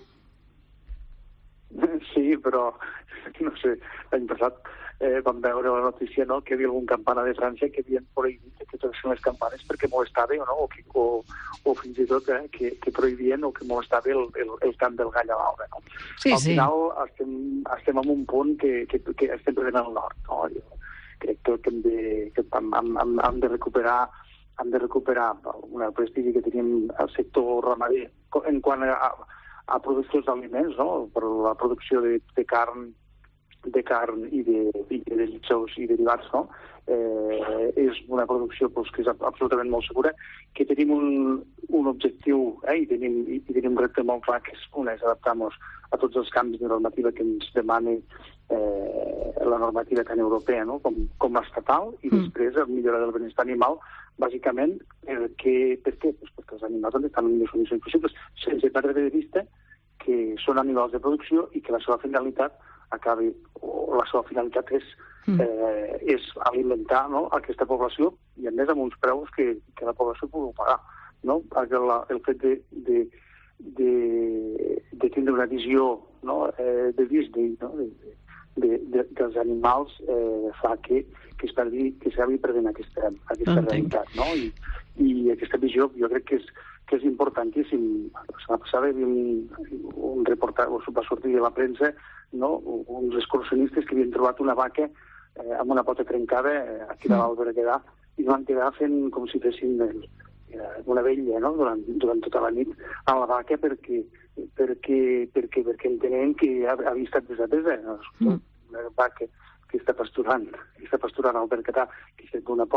Sí, però, no sé, l'any passat eh, vam veure la notícia, no?, que hi havia algun campana de França que havien prohibit que toquessin les campanes perquè molestaven, no?, o, que, o, o fins i tot eh, que, que prohibien o que molestava el, el, el cant del gall a l'alba, no? Sí, Al sí. final estem, estem en un punt que, que, que estem perdent el nord, no? Jo crec que, que, hem, de, que hem, hem, hem de recuperar hem de recuperar una prestigi que tenim al sector ramader en quant a, a producció d'aliments, no?, per la producció de, de carn de carn i de, i de llitxos i derivats, no? Eh, és una producció pues, que és absolutament molt segura, que tenim un, un objectiu eh, i, tenim, i tenim un repte molt clar, que és, una, és adaptar-nos a tots els canvis de normativa que ens demana eh, la normativa tant europea, no?, com, com estatal, i mm. després el millorar del benestar animal, bàsicament, perquè, per què? Pues perquè els animals han d'estar en les condicions possibles, sense perdre de vista que són animals de producció i que la seva finalitat acabi, o la seva finalitat és, mm. eh, és alimentar, no?, aquesta població, i a més amb uns preus que, que la població pugui pagar, no? Perquè la, el fet de, de, de, de tindre una visió, no?, eh, de Disney, no?, de, de, de, dels animals eh, fa que, que es perdi, que s'acabi perdent aquesta, aquesta realitat, no? I, I aquesta visió jo crec que és, que és importantíssim. La setmana passada hi havia un, un reportatge, o va sortir a la premsa, no?, uns excursionistes que havien trobat una vaca eh, amb una pota trencada eh, aquí a l'Alt Berguedà, i van quedar fent com si fessin el, eh, una vella, no?, durant, durant tota la nit a la vaca perquè, perquè, perquè, perquè entenien que havia estat desatesa. Mm. Una vaca que està pasturant, que està pasturant al Berguedà, que està amb una pota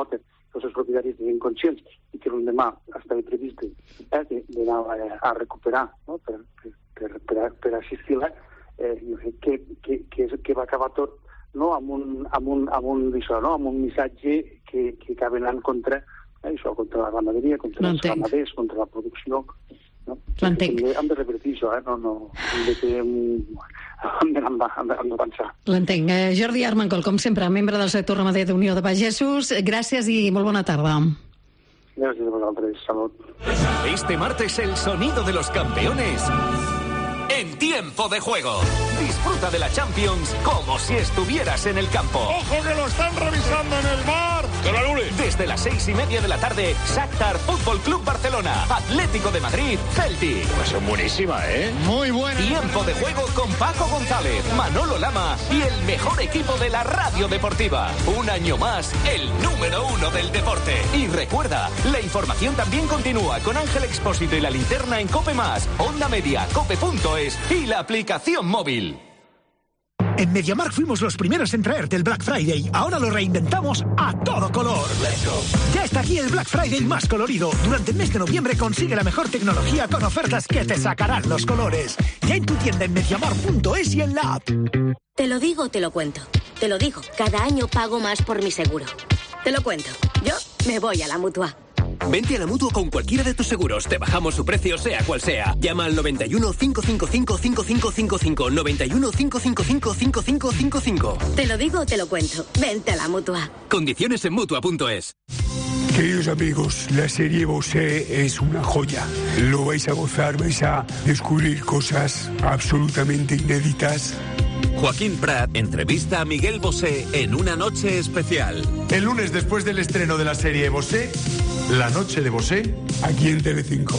tots els propietaris siguin conscients i que l'endemà estava previst eh, d'anar a recuperar, no? per, per, per, per assistir-la, eh, jo crec que, que, que, és, que va acabar tot no? amb, un, amb, un, amb, un, això, no? amb un missatge que, que acaba anant contra, eh, això, contra la ramaderia, contra no els ramaders, contra la producció. No? L'entenc. Hem de revertir això, eh? no, no, hem de fer un... hem d'avançar. L'entenc. Eh, Jordi Armengol, com sempre, membre del sector ramader d'Unió de Pagesos, gràcies i molt bona tarda. Gràcies a vosaltres. Salut. Este martes el sonido de los campeones en Tiempo de Juego. Disfruta de la Champions como si estuvieras en el campo. ¡Ojo que lo están revisando en el bar! ¡Que la lune! Desde las seis y media de la tarde, Shakhtar Fútbol Club Barcelona, Atlético de Madrid, Celtic. Pues son buenísima, ¿eh? Muy buena. Tiempo de Juego con Paco González, Manolo Lama y el mejor equipo de la radio deportiva. Un año más, el número uno del deporte. Y recuerda, la información también continúa con Ángel Expósito y la linterna en COPE+, Onda Media, cope punto es y la aplicación móvil. En MediaMarkt fuimos los primeros en traerte el Black Friday. Ahora lo reinventamos a todo color. Ya está aquí el Black Friday más colorido. Durante el mes de noviembre consigue la mejor tecnología con ofertas que te sacarán los colores. Ya en tu tienda en MediaMarkt punto es y en la app. Te lo digo o te lo cuento. Te lo digo, cada año pago más por mi seguro. Te lo cuento. Yo me voy a la Mutua. Vente a la Mutua con cualquiera de tus seguros. Te bajamos su precio, sea cual sea. Llama al noventa y uno, cinco cinco cinco, cinco cinco cinco cinco. noventa y uno, cinco cinco cinco, cinco cinco cinco cinco. Te lo digo o te lo cuento. Vente a la Mutua. Condiciones en Mutua punto es. Queridos amigos, la serie Bosé es una joya. Lo vais a gozar, vais a descubrir cosas absolutamente inéditas. Joaquín Prat entrevista a Miguel Bosé en Una Noche Especial. El lunes, después del estreno de la serie Bosé, La Noche de Bosé, aquí en Telecinco.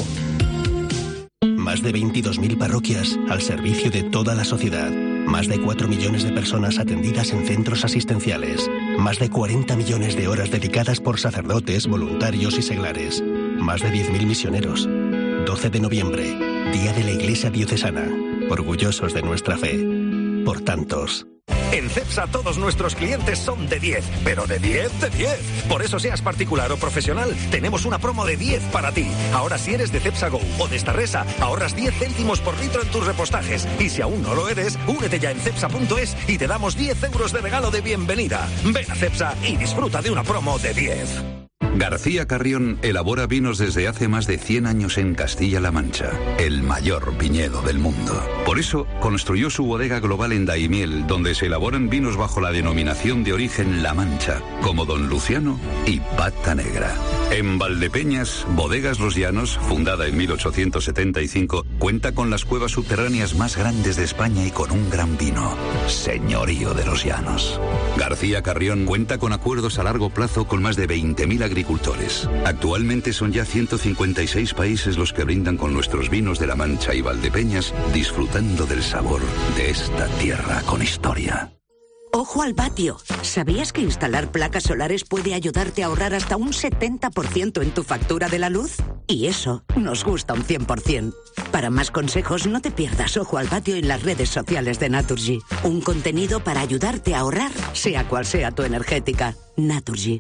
Más de veintidós mil parroquias al servicio de toda la sociedad. Más de cuatro millones de personas atendidas en centros asistenciales. Más de cuarenta millones de horas dedicadas por sacerdotes, voluntarios y seglares. Más de diez mil misioneros. doce de noviembre, Día de la Iglesia Diocesana. Orgullosos de nuestra fe. Por tantos. En Cepsa todos nuestros clientes son de diez, pero de diez, de diez. Por eso seas particular o profesional, tenemos una promo de diez para ti. Ahora si eres de Cepsa Go o de Starresa, ahorras diez céntimos por litro en tus repostajes. Y si aún no lo eres, únete ya en cepsa punto es y te damos diez euros de regalo de bienvenida. Ven a Cepsa y disfruta de una promo de diez. García Carrión elabora vinos desde hace más de cien años en Castilla-La Mancha, el mayor viñedo del mundo. Por eso, construyó su bodega global en Daimiel, donde se elaboran vinos bajo la denominación de origen La Mancha, como Don Luciano y Pata Negra. En Valdepeñas, Bodegas Los Llanos, fundada en mil ochocientos setenta y cinco, cuenta con las cuevas subterráneas más grandes de España y con un gran vino, Señorío de los Llanos. García Carrión cuenta con acuerdos a largo plazo con más de veinte mil agricultores. Actualmente son ya ciento cincuenta y seis países los que brindan con nuestros vinos de La Mancha y Valdepeñas, disfrutando del sabor de esta tierra con historia. Ojo al patio. ¿Sabías que instalar placas solares puede ayudarte a ahorrar hasta un setenta por ciento en tu factura de la luz? Y eso nos gusta un cien por ciento. Para más consejos, no te pierdas Ojo al patio en las redes sociales de Naturgy. Un contenido para ayudarte a ahorrar, sea cual sea tu energética. Naturgy.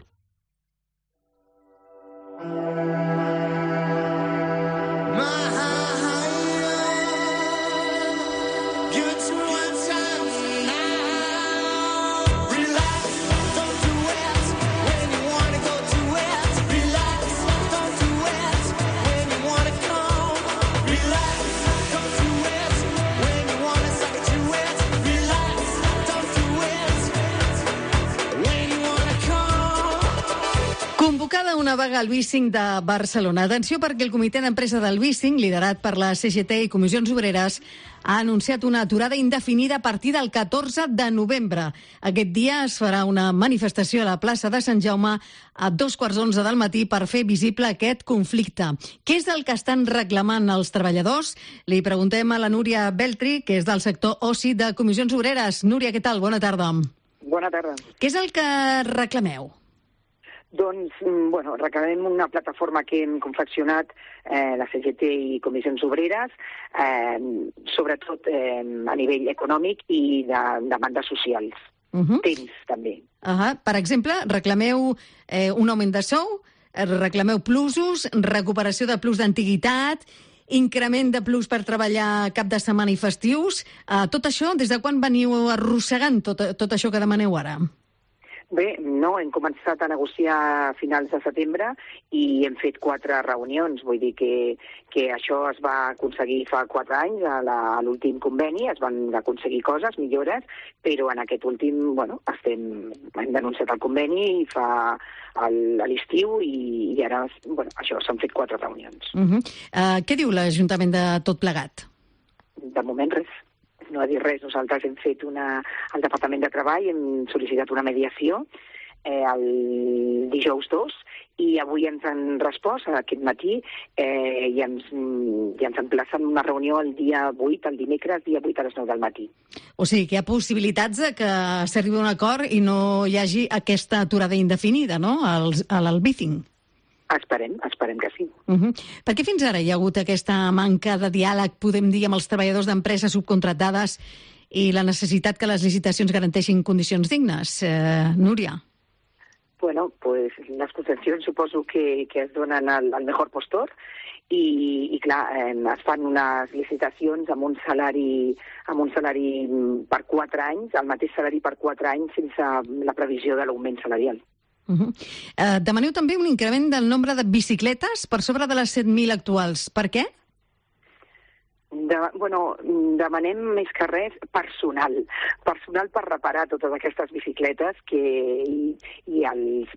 Convocada una vaga al Bicing de Barcelona. Atenció perquè el comitè d'empresa del Bicing, liderat per la C G T i Comissions Obreres, ha anunciat una aturada indefinida a partir del catorze de novembre. Aquest dia es farà una manifestació a la plaça de Sant Jaume a dos quarts d'onze del matí per fer visible aquest conflicte. Què és el que estan reclamant els treballadors? Li preguntem a la Núria Beltri, que és del sector oci de Comissions Obreres. Núria, què tal? Bona tarda. Bona tarda. Què és el que reclameu? Doncs, bueno, reclamem una plataforma que hem confeccionat eh, la C G T i Comissions Obreres, eh, sobretot eh, a nivell econòmic i de demandes socials. Uh-huh. Temps, també. Uh-huh. Per exemple, reclameu eh, un augment de sou, reclameu plusos, recuperació de plus d'antiguitat, increment de plus per treballar cap de setmana i festius. Uh, tot això, des de quan veniu arrossegant tot, tot això que demaneu ara? Bé, no, hem començat a negociar a finals de setembre i hem fet quatre reunions. Vull dir que, que això es va aconseguir fa quatre anys, a, la, a l'últim conveni, es van aconseguir coses, millores, però en aquest últim, bueno, estem, hem denunciat el conveni fa el, a l'estiu i, i ara, bueno, això, s'han fet quatre reunions. Uh-huh. uh, què diu l'Ajuntament de tot plegat? De moment res. No ha dit res. Nosaltres hem fet una... Al Departament de Treball hem sol·licitat una mediació eh, el dijous dos i avui ens han respost aquest matí eh, i, ens, i ens emplacen una reunió el dia vuit, el dimecres, dia vuit a les nou del matí. O sigui que hi ha possibilitats de que s'arribi a un acord i no hi hagi aquesta aturada indefinida, no?, al, al Bicing. Esperem, esperem que sí. Uh-huh. Per què fins ara hi ha hagut aquesta manca de diàleg, podem dir, amb els treballadors d'empreses subcontractades i la necessitat que les licitacions garanteixin condicions dignes? Eh, Núria? Bueno, pues les concessions suposo que, que es donen al, al mejor postor i, i clar, eh, es fan unes licitacions amb un salari amb un salari per quatre anys, el mateix salari per quatre anys sense la previsió de l'augment salarial. Uh-huh. Uh, demaneu també un increment del nombre de bicicletes per sobre de les set mil actuals. Per què? De, bueno, demanem més que res personal. Personal per reparar totes aquestes bicicletes que, i, i els...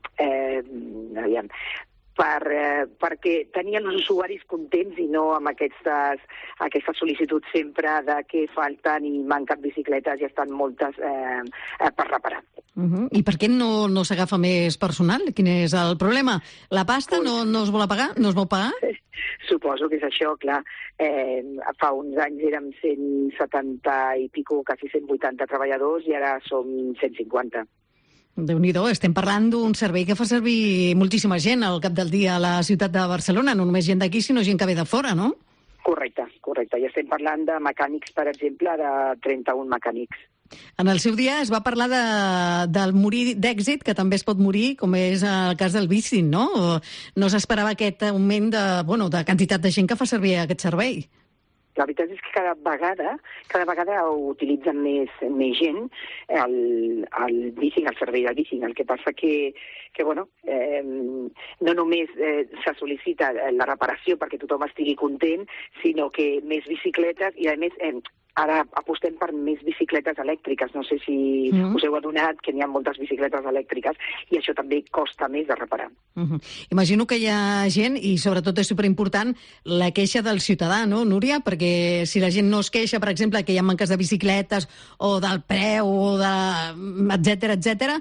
Eh, aviam, per, eh, perquè tenien els usuaris contents i no amb aquestes, aquestes sol·licituds sempre de que falten i manquen bicicletes i estan moltes eh, eh, per reparar. Uh-huh. I per què no, no s'agafa més personal? Quin és el problema? La pasta pues... no, no es vol pagar? No es vol pagar? Suposo que és això, clar. Eh, fa uns anys érem cent setanta i pico, quasi cent vuitanta treballadors i ara som cent cinquanta. Déu-n'hi-do, estem parlant d'un servei que fa servir moltíssima gent al cap del dia a la ciutat de Barcelona, no només gent d'aquí, sinó gent que ve de fora, no? Correcte, correcte. I estem parlant de mecànics, per exemple, de trenta-un mecànics. En el seu dia es va parlar de, del morir d'èxit, que també es pot morir, com és el cas del Bicing, no? No s'esperava aquest augment de, bueno, de quantitat de gent que fa servir aquest servei. La veritat és que cada vegada, cada vegada utilitzen més, més gent el, el Bicing, el servei del Bicing. El que passa que, que bueno, eh, no només eh, se sol·licita la reparació perquè tothom estigui content, sinó que més bicicletes i, a més, eh, ara apostem per més bicicletes elèctriques. No sé si mm. us heu adonat que n'hi ha moltes bicicletes elèctriques i això també costa més de reparar. Mm-hmm. Imagino que hi ha gent, i sobretot és superimportant, la queixa del ciutadà, no, Núria? Perquè si la gent no es queixa, per exemple, que hi ha manques de bicicletes o del preu, o de... etcètera, etcètera,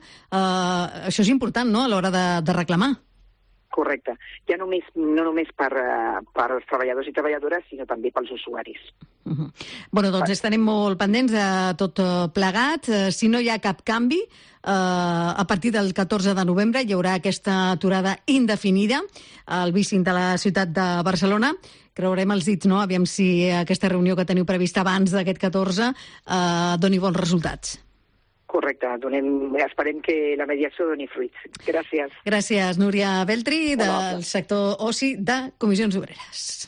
eh, això és important, no?, a l'hora de, de reclamar. Correcte. Ja només, no només per, per als treballadors i treballadores, sinó també pels usuaris. Uh-huh. Bueno, doncs estarem molt pendents de tot plegat. Si no hi ha cap canvi, eh, a partir del catorze de novembre hi haurà aquesta aturada indefinida al Bicing de la ciutat de Barcelona. Creurem els dits, no?, aviam si aquesta reunió que teniu prevista abans d'aquest catorze eh, doni bons resultats. Correcte, donem, esperem que la mediació doni fruits. Gràcies. Gràcies, Núria Beltri, del sector oci de Comissions Obreres.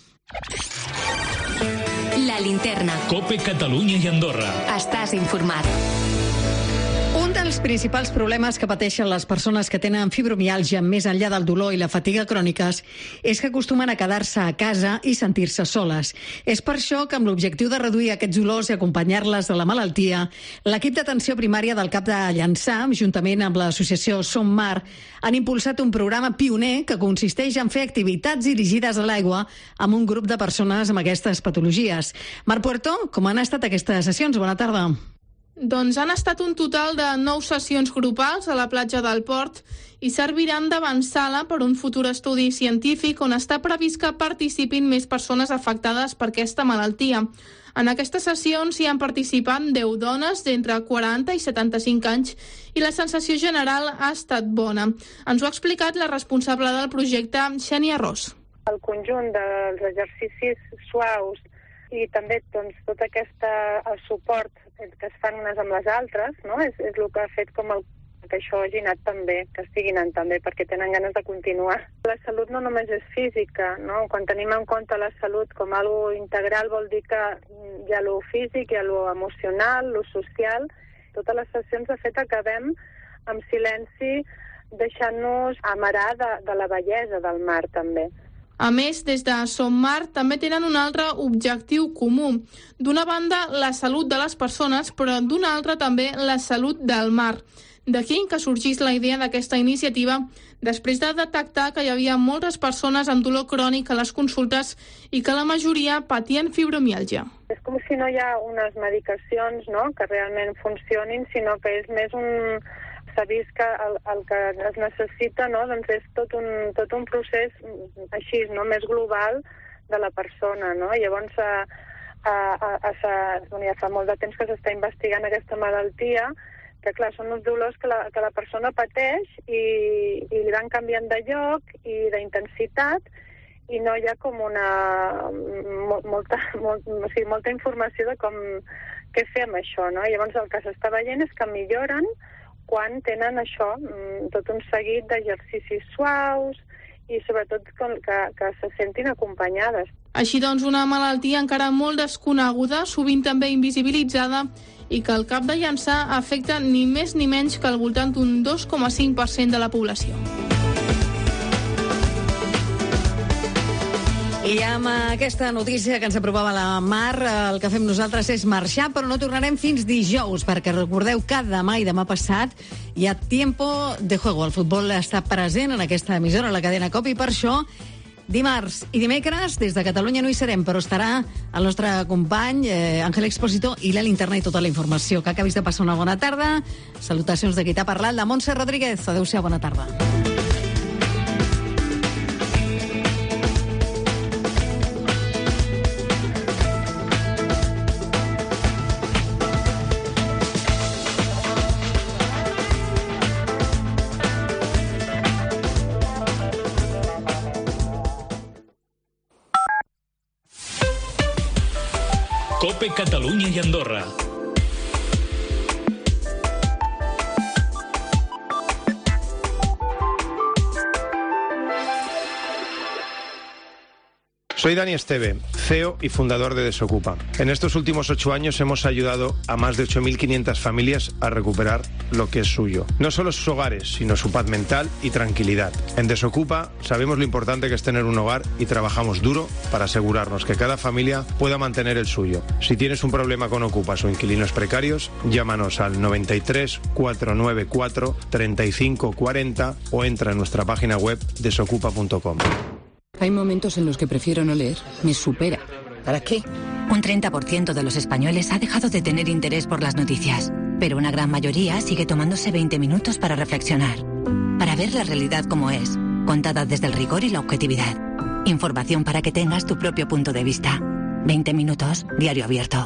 La Linterna. COPE Catalunya i Andorra. Estàs informat. Un dels principals problemes que pateixen les persones que tenen fibromiàlgia més enllà del dolor i la fatiga cròniques és que acostumen a quedar-se a casa i sentir-se soles. És per això que amb l'objectiu de reduir aquests dolors i acompanyar-les de la malaltia, l'equip d'atenció primària del Cap de Llançà, juntament amb l'associació Som Mar, han impulsat un programa pioner que consisteix en fer activitats dirigides a l'aigua amb un grup de persones amb aquestes patologies. Mar Puerto, com han estat aquestes sessions? Bona tarda. Doncs han estat un total de nou sessions grupals a la platja del Port i serviran d'avançala per un futur estudi científic on està previst que participin més persones afectades per aquesta malaltia. En aquestes sessions hi han participat deu dones d'entre quaranta i setanta-cinc anys i la sensació general ha estat bona. Ens ho ha explicat la responsable del projecte, Xènia Ros. El conjunt dels exercicis suaus i també doncs, tot aquest el suport que es fan unes amb les altres, no? és, és el que ha fet com el que això hagi anat tan bé, que estigui anant tan bé, perquè tenen ganes de continuar. La salut no només és física, no? Quan tenim en compte la salut com algo integral vol dir que hi ha lo físic, hi ha lo emocional, lo social. Totes les sessions, de fet, acabem amb silenci, deixant-nos amarar de, de la bellesa del mar, també. A més, des de Som Mar també tenen un altre objectiu comú. D'una banda, la salut de les persones, però d'una altra també la salut del mar. D'aquí que sorgís la idea d'aquesta iniciativa després de detectar que hi havia moltes persones amb dolor crònic a les consultes i que la majoria patien fibromiàlgia. És com si no hi ha unes medicacions, no?, que realment funcionin, sinó que és més un... S'ha vist que el, el que es necessita, no?, doncs és tot un, tot un procés així, no?, més global de la persona, no? Llavors, a, a, a, a, bueno, ja fa molt de temps que s'està investigant aquesta malaltia, que clar, són uns dolors que la, que la persona pateix i, i li van canviant de lloc i d'intensitat, i no hi ha com una molta, molt, o sigui, molta informació de com què fer amb això, no? Llavors el que s'està veient és que milloren quan tenen això, tot un seguit d'exercicis suaus i sobretot que, que se sentin acompanyades. Així doncs, una malaltia encara molt desconeguda, sovint també invisibilitzada, i que al cap de llançar afecta ni més ni menys que al voltant d'un dos coma cinc per cent de la població. I amb aquesta notícia que ens aprovava la Mar, el que fem nosaltres és marxar, però no tornarem fins dijous, perquè recordeu que demà i demà passat hi ha Tiempo de Juego. El futbol està present en aquesta emissora, la cadena COPE, i per això dimarts i dimecres des de Catalunya no hi serem, però estarà el nostre company eh, Àngel Expósito i la linterna i tota la informació. Que acabis de passar una bona tarda. Salutacions de qui t'ha parlat, la Montse Rodríguez. Adéu-siau, bona tarda. COPE Catalunya i Andorra. Soy Dani Esteve, C E O y fundador de Desocupa. En estos últimos ocho años hemos ayudado a más de ocho mil quinientas familias a recuperar lo que es suyo. No solo sus hogares, sino su paz mental y tranquilidad. En Desocupa sabemos lo importante que es tener un hogar y trabajamos duro para asegurarnos que cada familia pueda mantener el suyo. Si tienes un problema con ocupas o inquilinos precarios, llámanos al noventa y tres, cuatrocientos noventa y cuatro, treinta y cinco cuarenta o entra en nuestra página web desocupa punto com. Hay momentos en los que prefiero no leer. Me supera. ¿Para qué? Un treinta por ciento de los españoles ha dejado de tener interés por las noticias, pero una gran mayoría sigue tomándose veinte minutos para reflexionar, para ver la realidad como es, contada desde el rigor y la objetividad. Información para que tengas tu propio punto de vista. veinte minutos, diario abierto.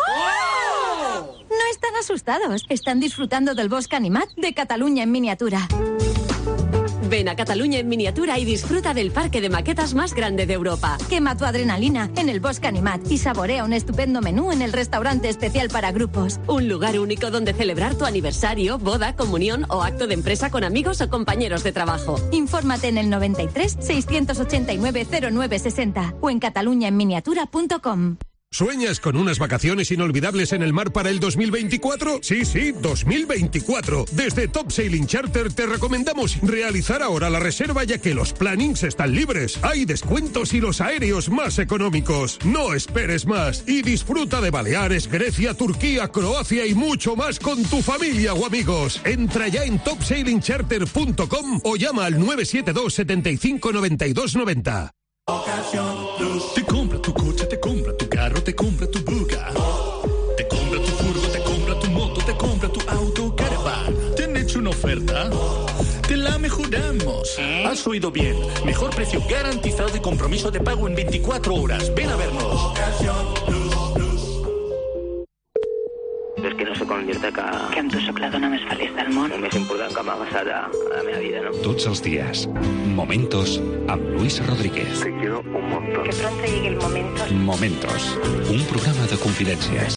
¡Oh! No están asustados. Están disfrutando del bosque animat de Cataluña en miniatura. Ven a Cataluña en miniatura y disfruta del parque de maquetas más grande de Europa. Quema tu adrenalina en el Bosque Animat y saborea un estupendo menú en el restaurante especial para grupos. Un lugar único donde celebrar tu aniversario, boda, comunión o acto de empresa con amigos o compañeros de trabajo. Infórmate en el noventa y tres, seiscientos ochenta y nueve, cero nueve sesenta o en cataluña en miniatura punto com. ¿Sueñas con unas vacaciones inolvidables en el mar para el dos mil veinticuatro? Sí, sí, dos mil veinticuatro. Desde Top Sailing Charter te recomendamos realizar ahora la reserva, ya que los plannings están libres. Hay descuentos y los aéreos más económicos. No esperes más y disfruta de Baleares, Grecia, Turquía, Croacia y mucho más con tu familia o amigos. Entra ya en top sailing charter punto com o llama al nueve siete dos, setenta y cinco, noventa y dos noventa. Te compra tu coche, te compra tu carro, te compra tu buga. Te compra tu furgo, te compra tu moto, te compra tu auto, caravan. ¿Te han hecho una oferta? Te la mejoramos. Has oído bien. Mejor precio garantizado y compromiso de pago en veinticuatro horas. Ven a vernos. És que no sóc on dir-te que... Que amb tu sóc la dona més feliç del món. El més important que m'ha passat a, a la meva vida, no? Tots els dies, Momentos amb Luis Rodríguez. Te quiero un montón. Que pronto llegue el momento. Momentos, un programa de confidències.